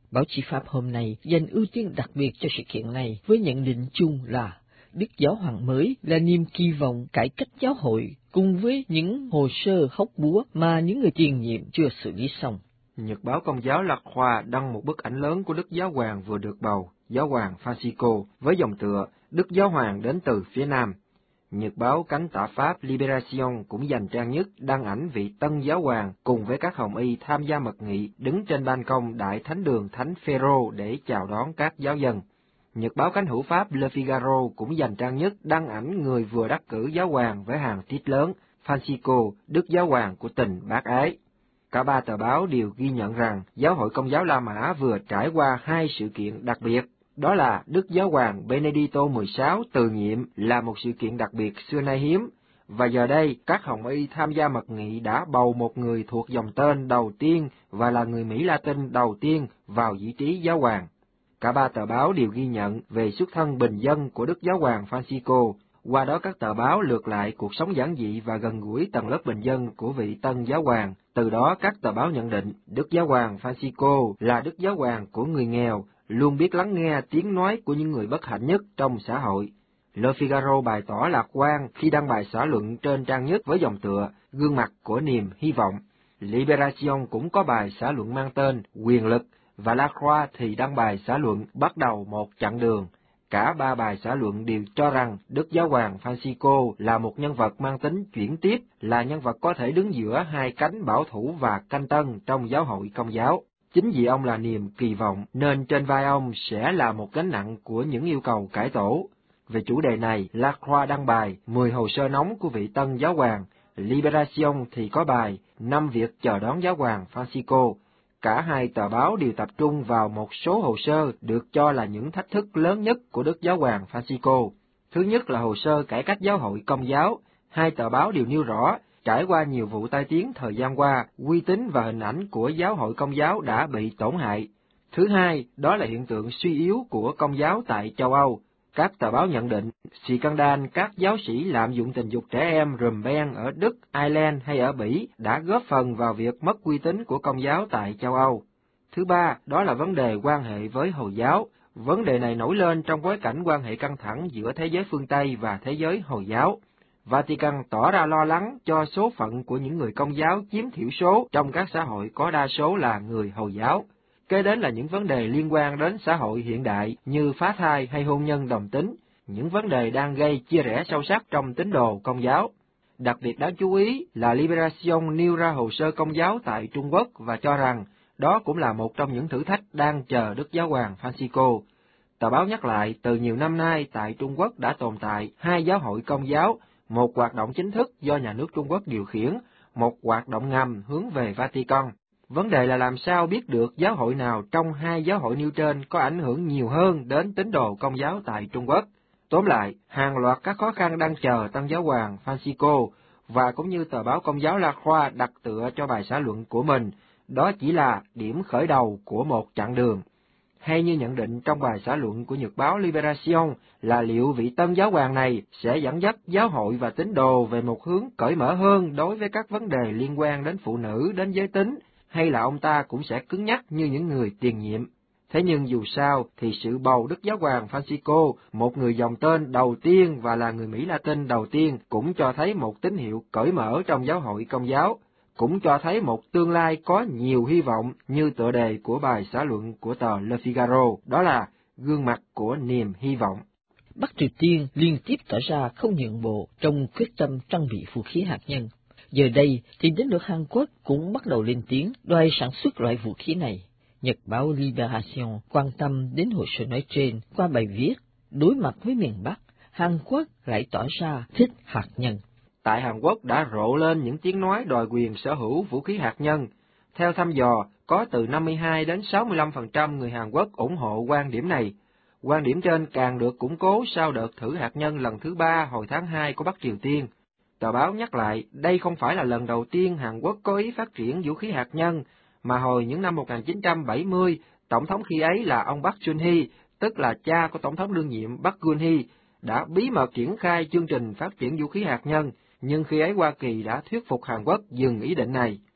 Báo chí Pháp hôm nay dành ưu tiên đặc biệt cho sự kiện này với nhận định chung là Đức Giáo Hoàng mới là niềm kỳ vọng cải cách giáo hội cùng với những hồ sơ hóc búa mà những người tiền nhiệm chưa xử lý xong. Nhật báo Công giáo La Croix đăng một bức ảnh lớn của Đức Giáo Hoàng vừa được bầu, Giáo Hoàng Francisco, với dòng tựa Đức Giáo Hoàng đến từ phía Nam. Nhật báo cánh tả Pháp Libération cũng dành trang nhất đăng ảnh vị tân giáo hoàng cùng với các hồng y tham gia mật nghị đứng trên ban công Đại Thánh đường Thánh Phêrô để chào đón các giáo dân. Nhật báo cánh hữu Pháp Le Figaro cũng dành trang nhất đăng ảnh người vừa đắc cử giáo hoàng với hàng tít lớn, Francisco, Đức Giáo Hoàng của tình bác ái. Cả ba tờ báo đều ghi nhận rằng Giáo hội Công giáo La Mã vừa trải qua hai sự kiện đặc biệt. Đó là Đức Giáo hoàng Benedicto mười sáu từ nhiệm là một sự kiện đặc biệt xưa nay hiếm, và giờ đây các hồng y tham gia mật nghị đã bầu một người thuộc dòng tên đầu tiên và là người Mỹ Latin đầu tiên vào vị trí giáo hoàng. Cả ba tờ báo đều ghi nhận về xuất thân bình dân của Đức Giáo hoàng Francisco, qua đó các tờ báo lược lại cuộc sống giản dị và gần gũi tầng lớp bình dân của vị tân giáo hoàng. Từ đó các tờ báo nhận định Đức Giáo hoàng Francisco là Đức Giáo hoàng của người nghèo, luôn biết lắng nghe tiếng nói của những người bất hạnh nhất trong xã hội. Le Figaro bày tỏ lạc quan khi đăng bài xã luận trên trang nhất với dòng tựa Gương mặt của niềm hy vọng. Libération cũng có bài xã luận mang tên Quyền lực, và La Croix thì đăng bài xã luận Bắt đầu một chặng đường. Cả ba bài xã luận đều cho rằng Đức Giáo hoàng Francisco là một nhân vật mang tính chuyển tiếp, là nhân vật có thể đứng giữa hai cánh bảo thủ và canh tân trong giáo hội Công giáo. Chính vì ông là niềm kỳ vọng, nên trên vai ông sẽ là một gánh nặng của những yêu cầu cải tổ. Về chủ đề này, La Croix đăng bài mười hồ sơ nóng của vị tân giáo hoàng, Libération thì có bài năm việc chờ đón giáo hoàng Francisco. Cả hai tờ báo đều tập trung vào một số hồ sơ được cho là những thách thức lớn nhất của Đức Giáo hoàng Francisco. Thứ nhất là hồ sơ cải cách giáo hội Công giáo. Hai tờ báo đều nêu rõ, trải qua nhiều vụ tai tiếng thời gian qua, uy tín và hình ảnh của giáo hội Công giáo đã bị tổn hại. Thứ hai, đó là hiện tượng suy yếu của Công giáo tại châu Âu. Các tờ báo nhận định, scandal các giáo sĩ lạm dụng tình dục trẻ em rùm beng ở Đức, Ireland hay ở Bỉ đã góp phần vào việc mất uy tín của Công giáo tại châu Âu. Thứ ba, đó là vấn đề quan hệ với Hồi giáo. Vấn đề này nổi lên trong bối cảnh quan hệ căng thẳng giữa thế giới phương Tây và thế giới Hồi giáo. Vatican tỏ ra lo lắng cho số phận của những người Công giáo chiếm thiểu số trong các xã hội có đa số là người Hồi giáo. Kế đến là những vấn đề liên quan đến xã hội hiện đại như phá thai hay hôn nhân đồng tính, những vấn đề đang gây chia rẽ sâu sắc trong tín đồ Công giáo. Đặc biệt đáng chú ý là Libération nêu ra hồ sơ Công giáo tại Trung Quốc và cho rằng đó cũng là một trong những thử thách đang chờ Đức Giáo hoàng Francisco. Tờ báo nhắc lại, từ nhiều năm nay tại Trung Quốc đã tồn tại hai giáo hội Công giáo, một hoạt động chính thức do nhà nước Trung Quốc điều khiển, một hoạt động ngầm hướng về Vatican. Vấn đề là làm sao biết được giáo hội nào trong hai giáo hội nêu trên có ảnh hưởng nhiều hơn đến tín đồ Công giáo tại Trung Quốc. Tóm lại, hàng loạt các khó khăn đang chờ tân giáo hoàng Francisco, và cũng như tờ báo Công giáo La Croix đặt tựa cho bài xã luận của mình, đó chỉ là điểm khởi đầu của một chặng đường. Hay như nhận định trong bài xã luận của nhật báo Libération là liệu vị tân giáo hoàng này sẽ dẫn dắt giáo hội và tín đồ về một hướng cởi mở hơn đối với các vấn đề liên quan đến phụ nữ, đến giới tính, hay là ông ta cũng sẽ cứng nhắc như những người tiền nhiệm. Thế nhưng dù sao thì sự bầu Đức Giáo hoàng Francisco, một người dòng tên đầu tiên và là người Mỹ Latin đầu tiên, cũng cho thấy một tín hiệu cởi mở trong giáo hội Công giáo, cũng cho thấy một tương lai có nhiều hy vọng như tựa đề của bài xã luận của tờ Le Figaro, đó là gương mặt của niềm hy vọng. Bắc Triều Tiên liên tiếp tỏ ra không nhượng bộ trong quyết tâm trang bị vũ khí hạt nhân. Giờ đây thì đến lượt Hàn Quốc cũng bắt đầu lên tiếng đòi sản xuất loại vũ khí này. Nhật báo Libération quan tâm đến hồ sơ nói trên qua bài viết đối mặt với miền Bắc, Hàn Quốc lại tỏ ra thích hạt nhân. Tại Hàn Quốc đã rộ lên những tiếng nói đòi quyền sở hữu vũ khí hạt nhân. Theo thăm dò, có từ năm mươi hai đến sáu mươi lăm phần trăm người Hàn Quốc ủng hộ quan điểm này. Quan điểm trên càng được củng cố sau đợt thử hạt nhân lần thứ ba hồi tháng hai của Bắc Triều Tiên. Tờ báo nhắc lại, đây không phải là lần đầu tiên Hàn Quốc có ý phát triển vũ khí hạt nhân, mà hồi những năm một nghìn chín trăm bảy mươi, Tổng thống khi ấy là ông Park Geun-hye, tức là cha của Tổng thống đương nhiệm Park Geun-hye, đã bí mật triển khai chương trình phát triển vũ khí hạt nhân, nhưng khi ấy Hoa Kỳ đã thuyết phục Hàn Quốc dừng ý định này.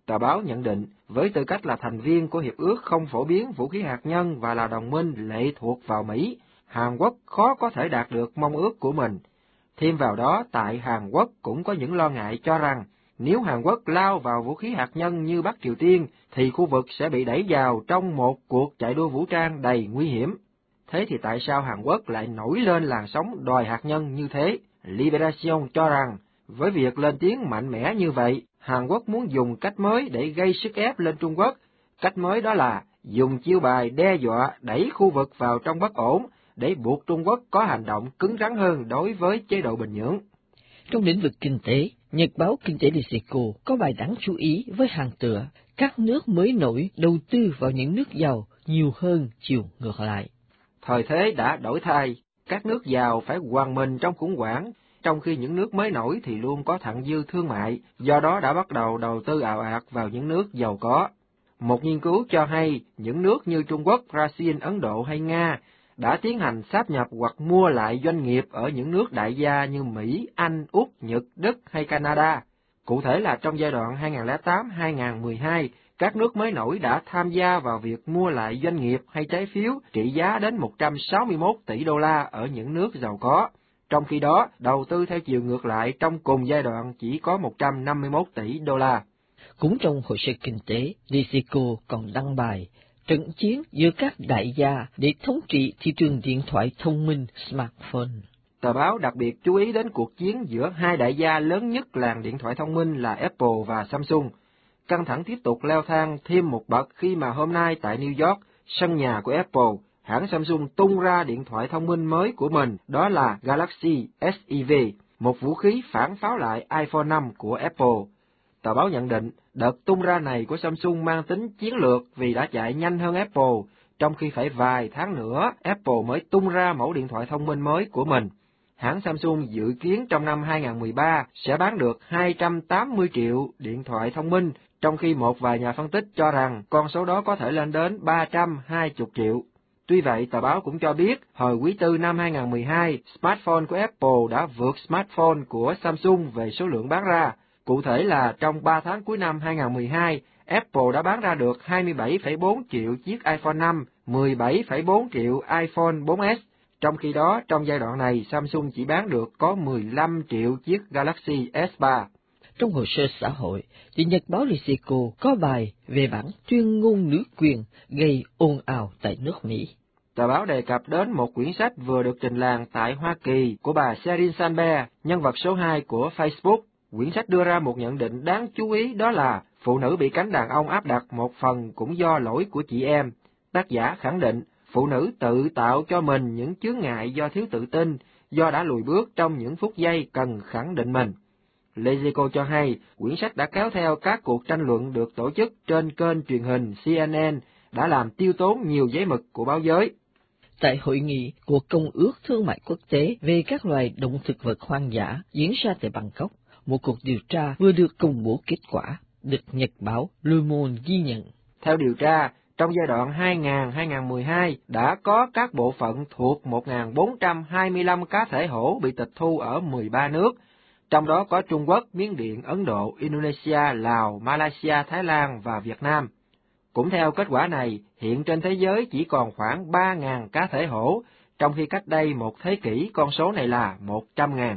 Tờ báo nhận định, với tư cách là thành viên của Hiệp ước không phổ biến vũ khí hạt nhân và là đồng minh lệ thuộc vào Mỹ, Hàn Quốc khó có thể đạt được mong ước của mình. Thêm vào đó, tại Hàn Quốc cũng có những lo ngại cho rằng, nếu Hàn Quốc lao vào vũ khí hạt nhân như Bắc Triều Tiên, thì khu vực sẽ bị đẩy vào trong một cuộc chạy đua vũ trang đầy nguy hiểm. Thế thì tại sao Hàn Quốc lại nổi lên làn sóng đòi hạt nhân như thế? Liberation cho rằng, với việc lên tiếng mạnh mẽ như vậy, Hàn Quốc muốn dùng cách mới để gây sức ép lên Trung Quốc. Cách mới đó là dùng chiêu bài đe dọa đẩy khu vực vào trong bất ổn để buộc Trung Quốc có hành động cứng rắn hơn đối với chế độ Bình Nhưỡng. Trong lĩnh vực kinh tế, Nhật báo Kinh tế Lisico có bài đáng chú ý với hàng tựa các nước mới nổi đầu tư vào những nước giàu nhiều hơn chiều ngược lại. Thời thế đã đổi thay, các nước giàu phải quằn mình trong khủng hoảng, trong khi những nước mới nổi thì luôn có thặng dư thương mại, do đó đã bắt đầu đầu tư ào ạt vào những nước giàu có. Một nghiên cứu cho hay, những nước như Trung Quốc, Brazil, Ấn Độ hay Nga đã tiến hành sáp nhập hoặc mua lại doanh nghiệp ở những nước đại gia như Mỹ, Anh, Úc, Nhật, Đức hay Canada. Cụ thể là trong giai đoạn hai nghìn không trăm lẻ tám đến hai nghìn không trăm mười hai, các nước mới nổi đã tham gia vào việc mua lại doanh nghiệp hay trái phiếu trị giá đến một trăm sáu mươi mốt tỷ đô la ở những nước giàu có. Trong khi đó, đầu tư theo chiều ngược lại trong cùng giai đoạn chỉ có một trăm năm mươi mốt tỷ đô la. Cũng trong hồ sơ kinh tế, Lisico còn đăng bài trận chiến giữa các đại gia để thống trị thị trường điện thoại thông minh smartphone. Tờ báo đặc biệt chú ý đến cuộc chiến giữa hai đại gia lớn nhất làng điện thoại thông minh là Apple và Samsung. Căng thẳng tiếp tục leo thang thêm một bậc khi mà hôm nay tại New York, sân nhà của Apple, hãng Samsung tung ra điện thoại thông minh mới của mình, đó là Galaxy ét e vê, một vũ khí phản pháo lại iPhone năm của Apple. Tờ báo nhận định, đợt tung ra này của Samsung mang tính chiến lược vì đã chạy nhanh hơn Apple, trong khi phải vài tháng nữa Apple mới tung ra mẫu điện thoại thông minh mới của mình. Hãng Samsung dự kiến trong năm hai nghìn không trăm mười ba sẽ bán được hai trăm tám mươi triệu điện thoại thông minh, trong khi một vài nhà phân tích cho rằng con số đó có thể lên đến ba trăm hai mươi triệu. Tuy vậy, tờ báo cũng cho biết, hồi quý tư năm hai nghìn không trăm mười hai, smartphone của Apple đã vượt smartphone của Samsung về số lượng bán ra. Cụ thể là trong ba tháng cuối năm hai nghìn không trăm mười hai, Apple đã bán ra được hai mươi bảy phẩy bốn triệu chiếc iPhone năm, mười bảy phẩy bốn triệu iPhone bốn S. Trong khi đó, trong giai đoạn này, Samsung chỉ bán được có mười lăm triệu chiếc Galaxy S ba. Trong hồ sơ xã hội, thì Nhật báo Lisico có bài về bản tuyên ngôn nữ quyền gây ồn ào tại nước Mỹ. Tờ báo đề cập đến một quyển sách vừa được trình làng tại Hoa Kỳ của bà Sheryl Sandberg, nhân vật số hai của Facebook. Quyển sách đưa ra một nhận định đáng chú ý, đó là phụ nữ bị cánh đàn ông áp đặt một phần cũng do lỗi của chị em. Tác giả khẳng định, phụ nữ tự tạo cho mình những chướng ngại do thiếu tự tin, do đã lùi bước trong những phút giây cần khẳng định mình. Lisico cho hay, quyển sách đã kéo theo các cuộc tranh luận được tổ chức trên kênh truyền hình C N N, đã làm tiêu tốn nhiều giấy mực của báo giới. Tại hội nghị của Công ước Thương mại Quốc tế về các loài động thực vật hoang dã diễn ra tại Bangkok, một cuộc điều tra vừa được công bố kết quả, được Nhật báo Le Monde ghi nhận. Theo điều tra, trong giai đoạn hai nghìn đến hai nghìn không trăm mười hai, đã có các bộ phận thuộc một nghìn bốn trăm hai mươi lăm cá thể hổ bị tịch thu ở mười ba nước, trong đó có Trung Quốc, Miến Điện, Ấn Độ, Indonesia, Lào, Malaysia, Thái Lan và Việt Nam. Cũng theo kết quả này, hiện trên thế giới chỉ còn khoảng ba nghìn cá thể hổ, trong khi cách đây một thế kỷ con số này là một trăm nghìn.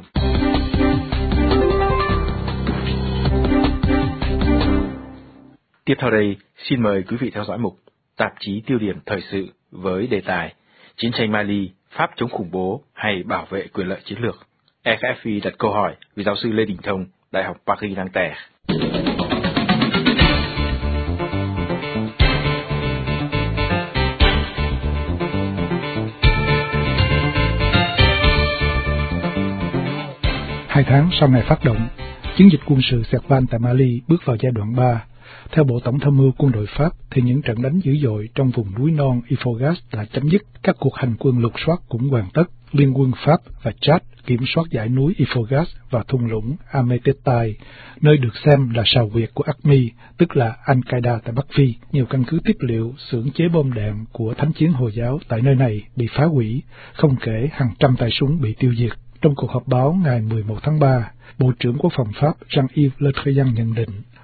Tiếp theo đây, xin mời quý vị theo dõi mục Tạp chí tiêu điểm thời sự với đề tài Chiến tranh Mali, Pháp chống khủng bố hay bảo vệ quyền lợi chiến lược. F F V đặt câu hỏi với giáo sư Lê Đình Thông, Đại học Paris Nanterre. Hai tháng sau ngày phát động, chiến dịch quân sự Servan tại Mali bước vào giai đoạn ba. Theo Bộ Tổng tham mưu quân đội Pháp, thì những trận đánh dữ dội trong vùng núi non Ifoghas đã chấm dứt, các cuộc hành quân lục soát cũng hoàn tất. Liên quân Pháp và Chad kiểm soát dãy núi Ifoghas và thung lũng Ametetai, nơi được xem là sào huyệt của a xê em i, tức là Al-Qaeda tại Bắc Phi. Nhiều căn cứ tiếp liệu, xưởng chế bom đạn của thánh chiến Hồi giáo tại nơi này bị phá hủy, không kể hàng trăm tay súng bị tiêu diệt. Trong cuộc họp báo ngày mười một tháng ba, Bộ trưởng Quốc phòng Pháp Jean-Yves Le Drian nhận định,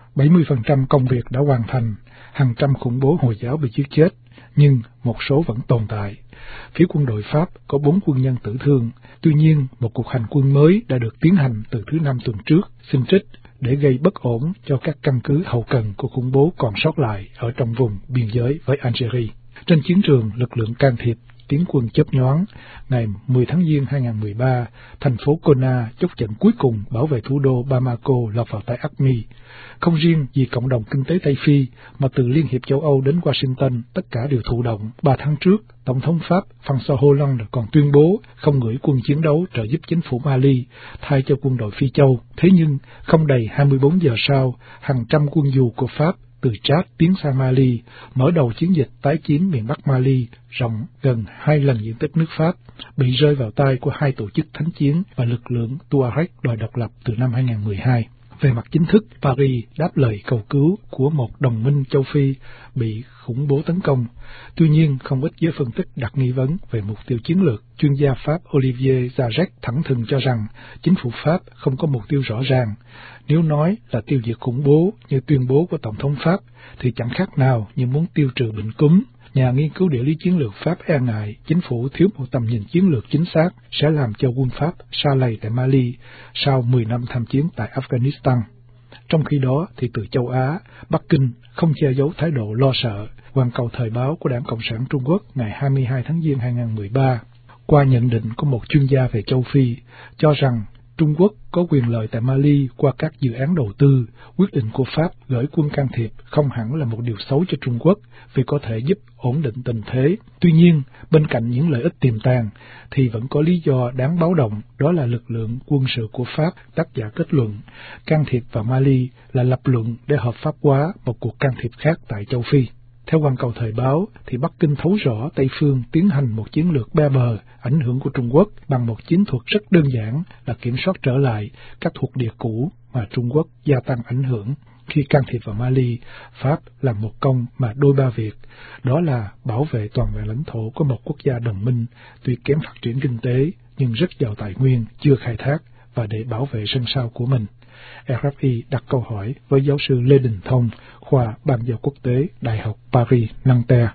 bảy mươi phần trăm công việc đã hoàn thành, hàng trăm khủng bố Hồi giáo bị giết chết, nhưng một số vẫn tồn tại. Phía quân đội Pháp có bốn quân nhân tử thương, tuy nhiên một cuộc hành quân mới đã được tiến hành từ thứ Năm tuần trước, xin trích, để gây bất ổn cho các căn cứ hậu cần của khủng bố còn sót lại ở trong vùng biên giới với Algeria. Trên chiến trường, lực lượng can thiệp tiến quân chớp nhoáng, ngày mười tháng Giêng hai nghìn không trăm mười ba, thành phố Kona chốt chặn cuối cùng bảo vệ thủ đô Bamako lọt vào tay a xê em i. Không riêng vì cộng đồng kinh tế Tây Phi, mà từ Liên hiệp châu Âu đến Washington, tất cả đều thụ động. Ba tháng trước, Tổng thống Pháp François Hollande còn tuyên bố không gửi quân chiến đấu trợ giúp chính phủ Mali, thay cho quân đội Phi Châu. Thế nhưng, không đầy hai mươi bốn giờ sau, hàng trăm quân dù của Pháp từ Chad tiến sang Mali, mở đầu chiến dịch tái chiếm miền Bắc Mali rộng gần hai lần diện tích nước Pháp, bị rơi vào tay của hai tổ chức thánh chiến và lực lượng Tuareg đòi độc lập từ năm hai nghìn không trăm mười hai. Về mặt chính thức, Paris đáp lời cầu cứu của một đồng minh châu Phi bị khủng bố tấn công. Tuy nhiên, không ít giới phân tích đặt nghi vấn về mục tiêu chiến lược. Chuyên gia Pháp Olivier Jarret thẳng thừng cho rằng chính phủ Pháp không có mục tiêu rõ ràng. Nếu nói là tiêu diệt khủng bố như tuyên bố của Tổng thống Pháp, thì chẳng khác nào như muốn tiêu trừ bệnh cúm. Nhà nghiên cứu địa lý chiến lược Pháp e ngại chính phủ thiếu một tầm nhìn chiến lược chính xác sẽ làm cho quân Pháp sa lầy tại Mali sau mười năm tham chiến tại Afghanistan. Trong khi đó thì từ châu Á, Bắc Kinh không che giấu thái độ lo sợ. Hoàn cầu thời báo của Đảng Cộng sản Trung Quốc ngày hai mươi hai tháng Giêng hai nghìn không trăm mười ba, qua nhận định của một chuyên gia về châu Phi, cho rằng Trung Quốc có quyền lợi tại Mali qua các dự án đầu tư. Quyết định của Pháp gửi quân can thiệp không hẳn là một điều xấu cho Trung Quốc vì có thể giúp ổn định tình thế. Tuy nhiên, bên cạnh những lợi ích tiềm tàng thì vẫn có lý do đáng báo động, đó là lực lượng quân sự của Pháp. Tác giả kết luận, can thiệp vào Mali là lập luận để hợp pháp hóa một cuộc can thiệp khác tại châu Phi. Theo Hoàn cầu thời báo, thì Bắc Kinh thấu rõ Tây phương tiến hành một chiến lược be bờ ảnh hưởng của Trung Quốc bằng một chiến thuật rất đơn giản là kiểm soát trở lại các thuộc địa cũ mà Trung Quốc gia tăng ảnh hưởng. Khi can thiệp vào Mali, Pháp làm một công mà đôi ba việc, đó là bảo vệ toàn vẹn lãnh thổ của một quốc gia đồng minh, tuy kém phát triển kinh tế nhưng rất giàu tài nguyên, chưa khai thác, và để bảo vệ sân sau của mình. rờ ép i đặt câu hỏi với giáo sư Lê Đình Thông, khoa Ban giao quốc tế, Đại học Paris, Nanterre.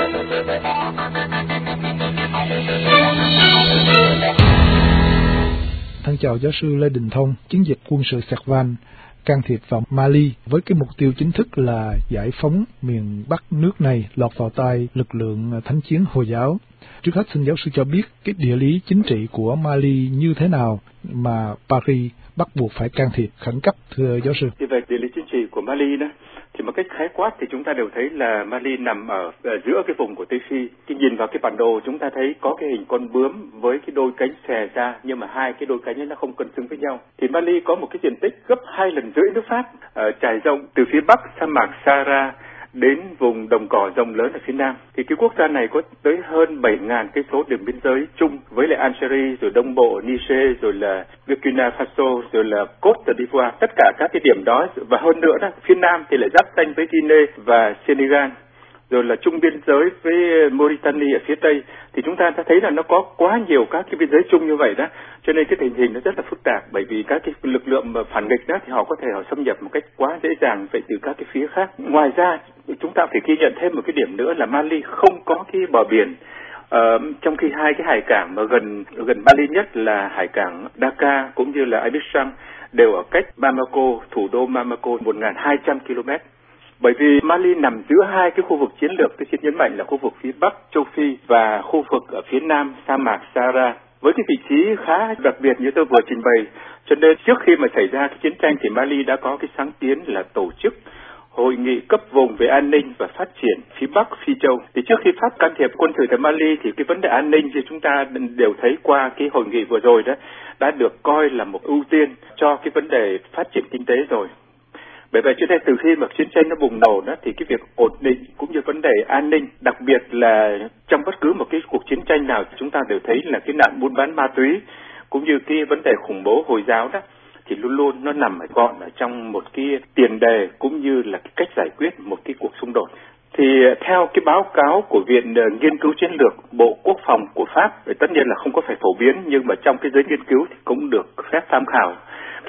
Thân chào giáo sư Lê Đình Thông. Chiến dịch quân sự Servan can thiệp vào Mali với cái mục tiêu chính thức là giải phóng miền Bắc nước này lọt vào tay lực lượng thánh chiến Hồi giáo. Trước hết xin giáo sư cho biết cái địa lý chính trị của Mali như thế nào mà Paris bắt buộc phải can thiệp khẩn cấp, thưa giáo sư? Thì về địa lý chính trị của Mali đó, thì một cách khái quát thì chúng ta đều thấy là Mali nằm ở, ở giữa cái vùng của Tây Phi. Khi nhìn vào cái bản đồ chúng ta thấy có cái hình con bướm với cái đôi cánh xòe ra, nhưng mà hai cái đôi cánh ấy nó không cân xứng với nhau. Thì Mali có một cái diện tích gấp hai lần rưỡi nước Pháp, ở trải rộng từ phía bắc sa mạc Sahara đến vùng đồng cỏ rộng lớn ở phía nam. Thì cái quốc gia này có tới hơn bảy nghìn cây số đường biên giới chung với lại Algeria, rồi Đông Bộ Niger, rồi là Burkina Faso, rồi là Côte d'Ivoire. Tất cả các cái điểm đó, và hơn nữa đó, phía nam thì lại giáp ranh với Guinea và Senegal, rồi là chung biên giới với Mauritania ở phía tây. Thì chúng ta đã thấy là nó có quá nhiều các cái biên giới chung như vậy đó, cho nên cái tình hình nó rất là phức tạp, bởi vì các cái lực lượng phản nghịch đó thì họ có thể họ xâm nhập một cách quá dễ dàng vậy từ các cái phía khác. Ngoài ra chúng ta phải ghi nhận thêm một cái điểm nữa là Mali không có cái bờ biển, ờ, trong khi hai cái hải cảng mà gần gần Mali nhất là hải cảng Dakar cũng như là Abidjan đều ở cách Bamako, thủ đô Bamako một nghìn hai trăm ki lô mét. Bởi vì Mali nằm giữa hai cái khu vực chiến lược, tôi xin nhấn mạnh là khu vực phía Bắc châu Phi và khu vực ở phía Nam sa mạc Sahara, với cái vị trí khá đặc biệt như tôi vừa trình bày. Cho nên trước khi mà xảy ra cái chiến tranh thì Mali đã có cái sáng kiến là tổ chức hội nghị cấp vùng về an ninh và phát triển phía Bắc Phi Châu. Thì trước khi Pháp can thiệp quân sự tại Mali thì cái vấn đề an ninh thì chúng ta đều thấy qua cái hội nghị vừa rồi đó đã được coi là một ưu tiên cho cái vấn đề phát triển kinh tế rồi. Bởi vậy cho nên từ khi mà chiến tranh nó bùng nổ đó thì cái việc ổn định cũng như vấn đề an ninh, đặc biệt là trong bất cứ một cái cuộc chiến tranh nào chúng ta đều thấy là cái nạn buôn bán ma túy cũng như cái vấn đề khủng bố Hồi giáo đó thì luôn luôn nó nằm ở gọn ở trong một cái tiền đề cũng như là cái cách giải quyết một cái cuộc xung đột. Thì theo cái báo cáo của Viện Nghiên cứu Chiến lược Bộ Quốc phòng của Pháp, tất nhiên là không có phải phổ biến nhưng mà trong cái giới nghiên cứu thì cũng được phép tham khảo.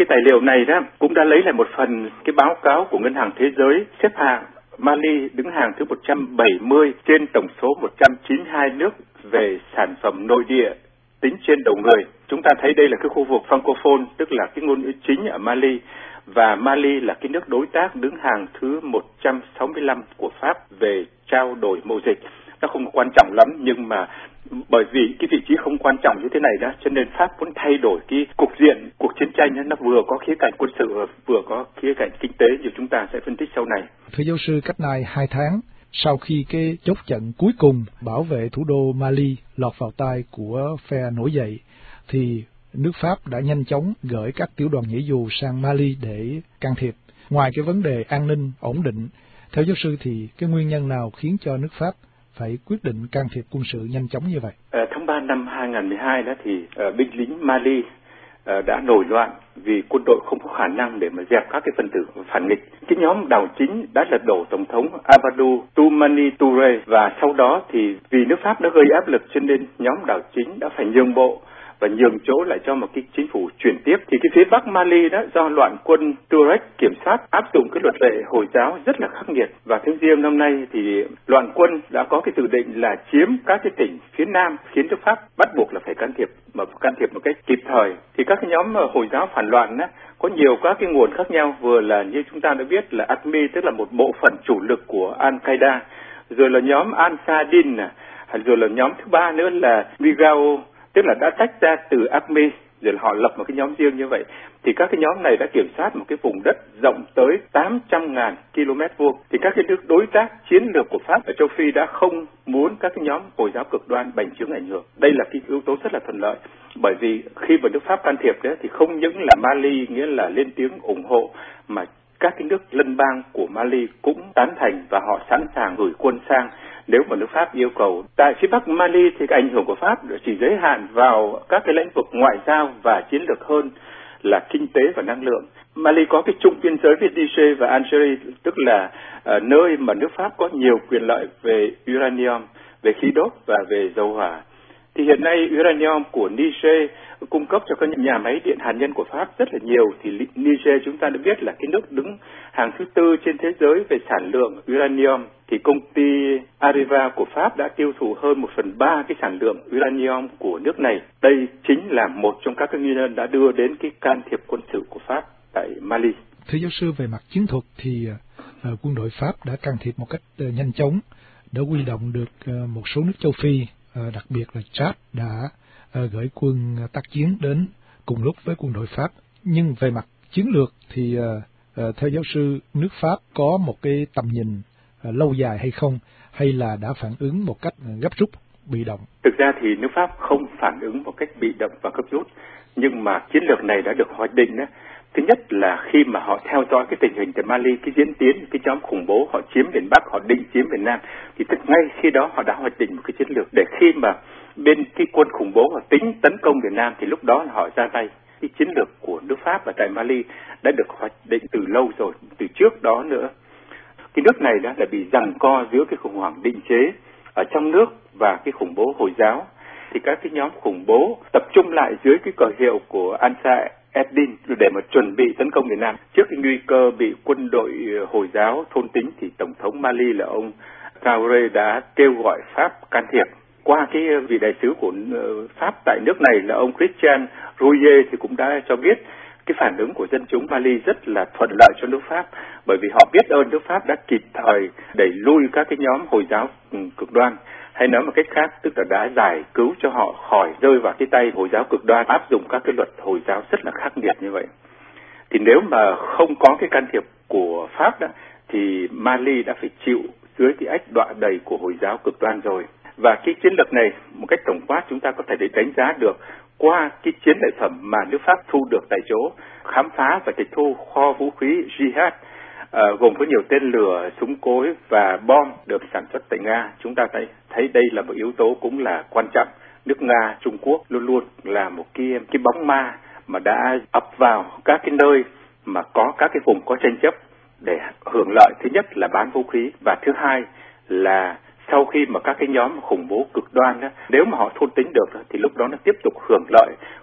cái tài liệu này đó cũng đã lấy lại một phần cái báo cáo của Ngân hàng Thế giới xếp hạng Mali đứng hàng thứ một trăm bảy mươi trên tổng số một trăm chín mươi hai nước về sản phẩm nội địa tính trên đầu người. Chúng ta thấy đây là cái khu vực Francophone, tức là cái ngôn ngữ chính ở Mali, và Mali là cái nước đối tác đứng hàng thứ một trăm sáu mươi lăm của Pháp về trao đổi mậu dịch. Nó không quan trọng lắm, nhưng mà bởi vì cái vị trí không quan trọng như thế này đó, cho nên Pháp muốn thay đổi cái cục diện cuộc chiến tranh đó, nó vừa có khía cạnh quân sự vừa có khía cạnh kinh tế, như chúng ta sẽ phân tích sau này. Thưa giáo sư, cách nay hai tháng sau khi cái chốt chặn cuối cùng bảo vệ thủ đô Mali lọt vào tay của phe nổi dậy, thì nước Pháp đã nhanh chóng gửi các tiểu đoàn nhảy dù sang Mali để can thiệp. Ngoài cái vấn đề an ninh ổn định, theo giáo sư thì cái nguyên nhân nào khiến cho nước Pháp phải quyết định can thiệp quân sự nhanh chóng như vậy? À, tháng ba năm hai nghìn không trăm mười hai đó thì uh, binh lính Mali uh, đã nổi loạn vì quân đội không có khả năng để mà dẹp các cái phần tử phản nghịch. Cái nhóm đảo chính đã lật đổ tổng thống Amadou Toumani Touré, và sau đó thì vì nước Pháp đã gây áp lực cho nên nhóm đảo chính đã phải nhường bộ và nhường chỗ lại cho một cái chính phủ chuyển tiếp. Thì cái phía Bắc Mali đó do loạn quân Tuareg kiểm soát, áp dụng cái luật lệ Hồi giáo rất là khắc nghiệt. Và tháng Giêng năm nay thì loạn quân đã có cái dự định là chiếm các cái tỉnh phía Nam, khiến cho Pháp bắt buộc là phải can thiệp, mà can thiệp một cách kịp thời. Thì các cái nhóm Hồi giáo phản loạn đó, có nhiều các cái nguồn khác nhau, vừa là như chúng ta đã biết là a tê em i, tức là một bộ phận chủ lực của Al-Qaeda, rồi là nhóm Ansar-Din, rồi là nhóm thứ ba nữa là Vigao, tức là đã tách ra từ a tê em i, rồi họ lập một cái nhóm riêng như vậy. Thì các cái nhóm này đã kiểm soát một cái vùng đất rộng tới tám trăm nghìn ki lô mét vuông. Thì các cái nước đối tác chiến lược của Pháp ở châu Phi đã không muốn các cái nhóm Hồi giáo cực đoan bành trướng ảnh hưởng. Đây là cái yếu tố rất là thuận lợi. Bởi vì khi mà nước Pháp can thiệp đấy thì không những là Mali nghĩa là lên tiếng ủng hộ, mà các cái nước lân bang của Mali cũng tán thành và họ sẵn sàng gửi quân sang nếu mà nước Pháp yêu cầu. Tại phía Bắc Mali thì cái ảnh hưởng của Pháp chỉ giới hạn vào các cái lĩnh vực ngoại giao và chiến lược hơn là kinh tế và năng lượng. Mali có cái chung biên giới với Niger và Algeria, tức là uh, nơi mà nước Pháp có nhiều quyền lợi về uranium, về khí đốt và về dầu hỏa. Thì hiện nay uranium của Niger cung cấp cho các nhà máy điện hạt nhân của Pháp rất là nhiều. Thì Niger chúng ta đã biết là cái nước đứng hàng thứ tư trên thế giới về sản lượng uranium. Thì công ty Areva của Pháp đã tiêu thụ hơn một phần ba cái sản lượng uranium của nước này. Đây chính là một trong các cái nguyên nhân đã đưa đến cái can thiệp quân sự của Pháp tại Mali. Thưa giáo sư, về mặt chiến thuật thì uh, quân đội Pháp đã can thiệp một cách uh, nhanh chóng, đã huy động được uh, một số nước châu Phi, uh, đặc biệt là Chad đã uh, gửi quân uh, tác chiến đến cùng lúc với quân đội Pháp. Nhưng về mặt chiến lược thì uh, uh, theo giáo sư, nước Pháp có một cái tầm nhìn uh, lâu dài hay không, hay là đã phản ứng một cách uh, gấp rút, bị động? Thực ra thì nước Pháp không phản ứng một cách bị động và gấp rút, nhưng mà chiến lược này đã được hoạch định đó. Thứ nhất là khi mà họ theo dõi cái tình hình tại Mali, cái diễn tiến, cái nhóm khủng bố họ chiếm miền Bắc, họ định chiếm miền Nam, thì tức ngay khi đó họ đã hoạch định một cái chiến lược để khi mà bên cái quân khủng bố họ tính tấn công miền Nam thì lúc đó là họ ra tay. Cái chiến lược của nước Pháp ở tại Mali đã được hoạch định từ lâu rồi, từ trước đó nữa. Cái nước này đã là bị giằng co giữa cái khủng hoảng định chế ở trong nước và cái khủng bố Hồi giáo. Thì các cái nhóm khủng bố tập trung lại dưới cái cờ hiệu của Ansar Eddin để mà chuẩn bị tấn công miền Nam. Trước cái nguy cơ bị quân đội Hồi giáo thôn tính thì Tổng thống Mali là ông Traoré đã kêu gọi Pháp can thiệp. Qua cái vị đại sứ của Pháp tại nước này là ông Christian Rouillet thì cũng đã cho biết cái phản ứng của dân chúng Mali rất là thuận lợi cho nước Pháp, bởi vì họ biết ơn nước Pháp đã kịp thời đẩy lui các cái nhóm Hồi giáo cực đoan. Hay nói một cách khác, tức là đã giải cứu cho họ khỏi rơi vào cái tay Hồi giáo cực đoan, áp dụng các cái luật Hồi giáo rất là khắc nghiệt như vậy. Thì nếu mà không có cái can thiệp của Pháp đó, thì Mali đã phải chịu dưới cái ách đọa đầy của Hồi giáo cực đoan rồi. Và cái chiến lược này, một cách tổng quát chúng ta có thể để đánh giá được qua cái chiến lợi phẩm mà nước Pháp thu được tại chỗ, khám phá và tịch thu kho vũ khí Jihad, À, gồm có nhiều tên lửa, súng cối và bom được sản xuất tại Nga. Chúng ta thấy thấy đây là một yếu tố cũng là quan trọng. Nước Nga, Trung Quốc luôn luôn là một cái cái bóng ma mà đã ập vào các cái nơi mà có các cái vùng có tranh chấp để hưởng lợi. Thứ nhất là bán vũ khí, và thứ hai là sau khi mà các cái nhóm khủng bố cực đoan đó, nếu mà họ thôn tính được thì lúc đó nó tiếp tục hưởng lợi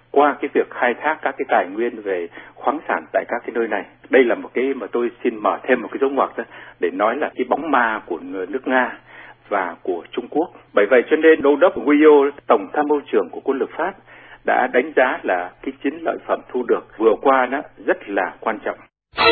qua cái việc khai thác các cái tài nguyên về khoáng sản tại các cái nơi này. Đây là một cái mà tôi xin mở thêm một cái dấu ngoặc đó để nói là cái bóng ma của nước Nga và của Trung Quốc. Bởi vậy cho nên Đô đốc Guyot, Tổng tham mưu trưởng của quân lực Pháp, đã đánh giá là cái chiến lợi phẩm thu được vừa qua đó rất là quan trọng.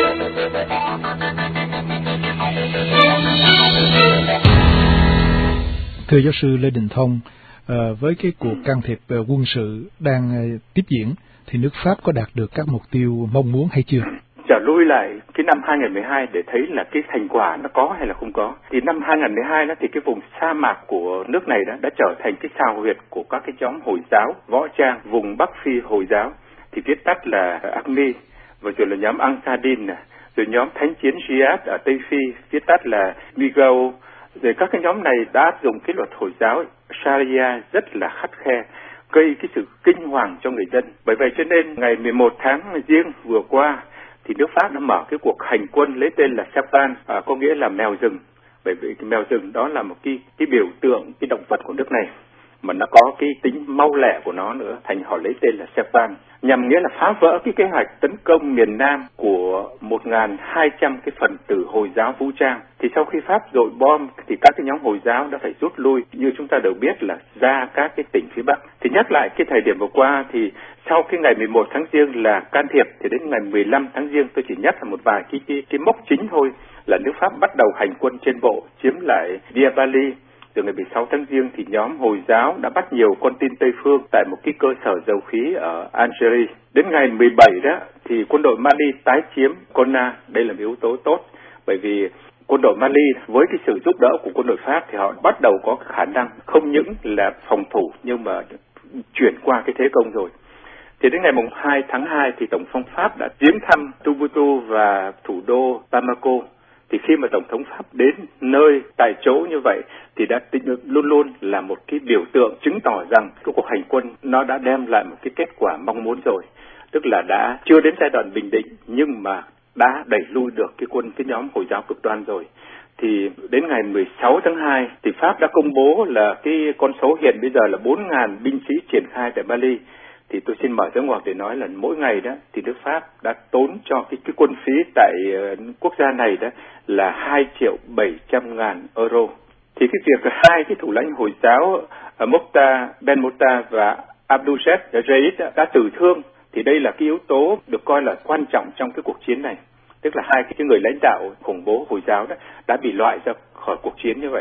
Thưa giáo sư Lê Đình Thông, với cái cuộc can thiệp quân sự đang tiếp diễn thì nước Pháp có đạt được các mục tiêu mong muốn hay chưa? Trở lui lại cái năm hai nghìn mười hai để thấy là cái thành quả nó có hay là không có. Thì năm hai nghìn mười hai đó thì cái vùng sa mạc của nước này đó đã trở thành cái xào huyệt của các cái nhóm Hồi giáo võ trang vùng Bắc Phi Hồi giáo, thì viết tắt là Army, và rồi là nhóm Ansar-Din, rồi nhóm Thánh chiến Jihad ở Tây Phi viết tắt là Migao. Rồi các cái nhóm này đã áp dụng cái luật Hồi giáo Sharia rất là khắt khe, gây cái sự kinh hoàng cho người dân. Bởi vậy cho nên ngày mười một tháng Giêng vừa qua thì nước Pháp đã mở cái cuộc hành quân lấy tên là Serpent, à, có nghĩa là mèo rừng. Bởi vì cái mèo rừng đó là một cái cái biểu tượng, cái động vật của nước này, mà nó có cái tính mau lẹ của nó nữa, thành họ lấy tên là Serpent, nhằm nghĩa là phá vỡ cái kế hoạch tấn công miền Nam của một nghìn hai trăm cái phần tử Hồi giáo vũ trang. Thì sau khi Pháp dội bom thì các cái nhóm Hồi giáo đã phải rút lui, như chúng ta đều biết là ra các cái tỉnh phía Bắc. Thì nhắc lại cái thời điểm vừa qua thì sau cái ngày mười một tháng Giêng là can thiệp, thì đến ngày mười lăm tháng Giêng tôi chỉ nhắc là một vài cái cái, cái mốc chính thôi, là nước Pháp bắt đầu hành quân trên bộ chiếm lại Diabali. Từ ngày mười sáu tháng Giêng thì nhóm Hồi giáo đã bắt nhiều con tin Tây phương tại một cái cơ sở dầu khí ở Algeria. Đến ngày mười bảy đó thì quân đội Mali tái chiếm Konna. Đây là một yếu tố tốt, bởi vì quân đội Mali với cái sự giúp đỡ của quân đội Pháp thì họ bắt đầu có khả năng không những là phòng thủ nhưng mà chuyển qua cái thế công rồi. Thì đến ngày mùng hai tháng hai thì Tổng thống Pháp đã viếng thăm Tubutu và thủ đô Bamako. Thì khi mà Tổng thống Pháp đến nơi tại chỗ như vậy thì đã luôn luôn là một cái biểu tượng chứng tỏ rằng cái cuộc hành quân nó đã đem lại một cái kết quả mong muốn rồi. Tức là đã chưa đến giai đoạn bình định nhưng mà đã đẩy lui được cái quân cái nhóm Hồi giáo cực đoan rồi. Thì đến ngày mười sáu tháng hai thì Pháp đã công bố là cái con số hiện bây giờ là bốn nghìn binh sĩ triển khai tại Mali. Thì tôi xin mở dấu ngoặc để nói là mỗi ngày đó thì nước Pháp đã tốn cho cái, cái quân phí tại uh, quốc gia này đó là hai triệu bảy trăm ngàn euro. Thì cái việc hai cái thủ lãnh Hồi giáo uh, Mokta Ben Mota và Abdulshet Reid đã tử thương, thì đây là cái yếu tố được coi là quan trọng trong cái cuộc chiến này. Tức là hai cái người lãnh đạo khủng bố Hồi giáo đó đã bị loại ra khỏi cuộc chiến như vậy.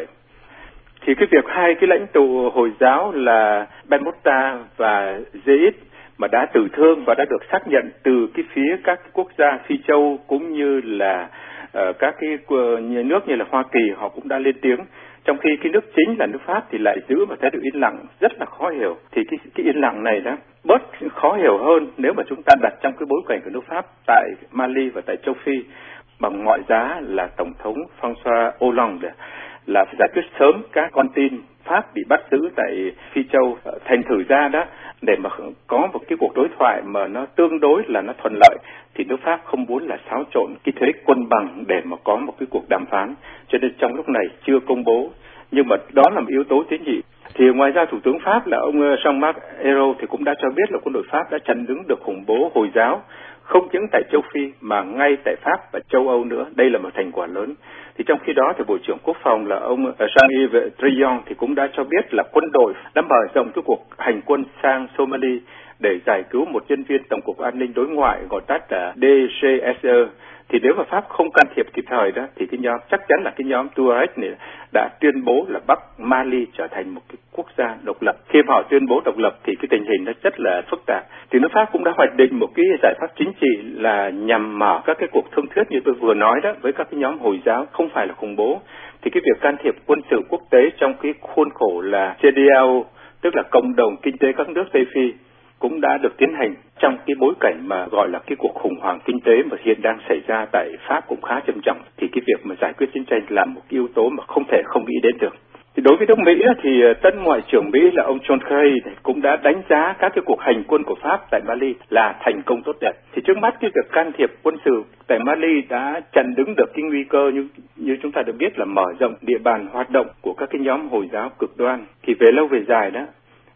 Thì cái việc hai cái lãnh tụ Hồi giáo là Ben Mota và Zeid mà đã tử thương và đã được xác nhận từ cái phía các quốc gia Phi Châu cũng như là uh, các cái nước như là Hoa Kỳ, họ cũng đã lên tiếng. Trong khi cái nước chính là nước Pháp thì lại giữ một thái độ yên lặng rất là khó hiểu. Thì cái, cái yên lặng này đó bớt khó hiểu hơn nếu mà chúng ta đặt trong cái bối cảnh của nước Pháp tại Mali và tại châu Phi bằng ngoại giá là Tổng thống François Hollande là phải giải quyết sớm các con tin Pháp bị bắt giữ tại Phi Châu. Thành thử ra đó, để mà có một cái cuộc đối thoại mà nó tương đối là nó thuận lợi thì nước Pháp không muốn là xáo trộn cái thế quân bằng để mà có một cái cuộc đàm phán, cho nên trong lúc này chưa công bố. Nhưng mà đó là một yếu tố chính trị. Thì ngoài ra Thủ tướng Pháp là ông Jean-Marc Ayrault thì cũng đã cho biết là quân đội Pháp đã chặn đứng được khủng bố Hồi giáo không những tại châu Phi mà ngay tại Pháp và châu Âu nữa. Đây là một thành quả lớn. Thì trong khi đó thì Bộ trưởng Quốc phòng là ông Jean-Yves Drian thì cũng đã cho biết là quân đội đã mở rộng cái cuộc hành quân sang Somalia để giải cứu một nhân viên Tổng cục An ninh Đối ngoại gọi tắt là D G S E. Thì nếu mà Pháp không can thiệp kịp thời đó thì cái nhóm chắc chắn là cái nhóm Tuareg này đã tuyên bố là Bắc Mali trở thành một cái quốc gia độc lập. Khi mà họ tuyên bố độc lập thì cái tình hình nó rất là phức tạp. Thì nước Pháp cũng đã hoạch định một cái giải pháp chính trị là nhằm mở các cái cuộc thương thuyết như tôi vừa nói đó với các cái nhóm Hồi giáo, không phải là khủng bố. Thì cái việc can thiệp quân sự quốc tế trong cái khuôn khổ là C D A O, tức là cộng đồng kinh tế các nước Tây Phi, cũng đã được tiến hành trong cái bối cảnh mà gọi là cái cuộc khủng hoảng kinh tế mà hiện đang xảy ra tại Pháp cũng khá trầm trọng. Thì cái việc mà giải quyết chiến tranh là một cái yếu tố mà không thể không nghĩ đến được. Thì đối với nước Mỹ thì tân Ngoại trưởng Mỹ là ông John Kerry cũng đã đánh giá các cái cuộc hành quân của Pháp tại Mali là thành công tốt đẹp. Thì trước mắt cái việc can thiệp quân sự tại Mali đã chặn đứng được cái nguy cơ như như chúng ta được biết là mở rộng địa bàn hoạt động của các cái nhóm Hồi giáo cực đoan. Thì về lâu về dài đó,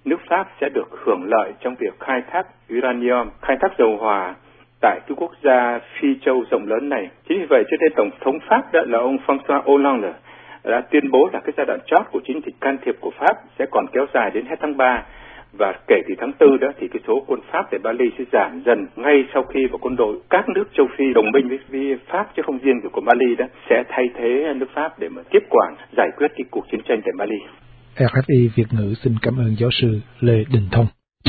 nước Pháp sẽ được hưởng lợi trong việc khai thác uranium, khai thác dầu hỏa tại cái quốc gia Phi Châu rộng lớn này. Chính vì vậy cho nên Tổng thống Pháp đó là ông François Hollande đã tuyên bố là cái giai đoạn chót của chiến dịch can thiệp của Pháp sẽ còn kéo dài đến hết tháng ba, và kể từ tháng tư đó thì cái số quân Pháp tại Mali sẽ giảm dần, ngay sau khi mà quân đội các nước châu Phi đồng minh với, với Pháp chứ không riêng của Mali đó sẽ thay thế nước Pháp để mà tiếp quản giải quyết cái cuộc chiến tranh tại Mali. rờ ép i Việt ngữ xin cảm ơn giáo sư Lê Đình Thông.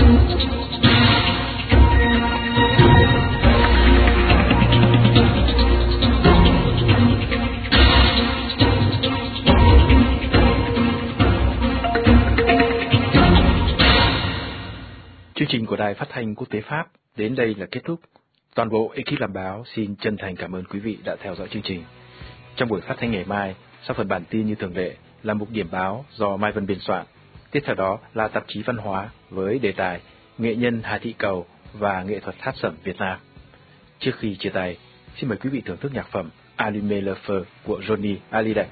Chương trình của Đài Phát thanh Quốc tế Pháp đến đây là kết thúc. Toàn bộ ekip làm báo xin chân thành cảm ơn quý vị đã theo dõi chương trình. Trong buổi phát thanh ngày mai, sau phần bản tin như thường lệ là mục điểm báo do Mai Vân biên soạn. Tiếp theo đó là tạp chí văn hóa với đề tài Nghệ nhân Hà Thị Cầu và nghệ thuật hát sẩm Việt Nam. Trước khi chia tay, xin mời quý vị thưởng thức nhạc phẩm Allumer le feu của Johnny Hallyday.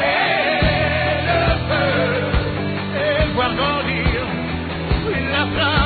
La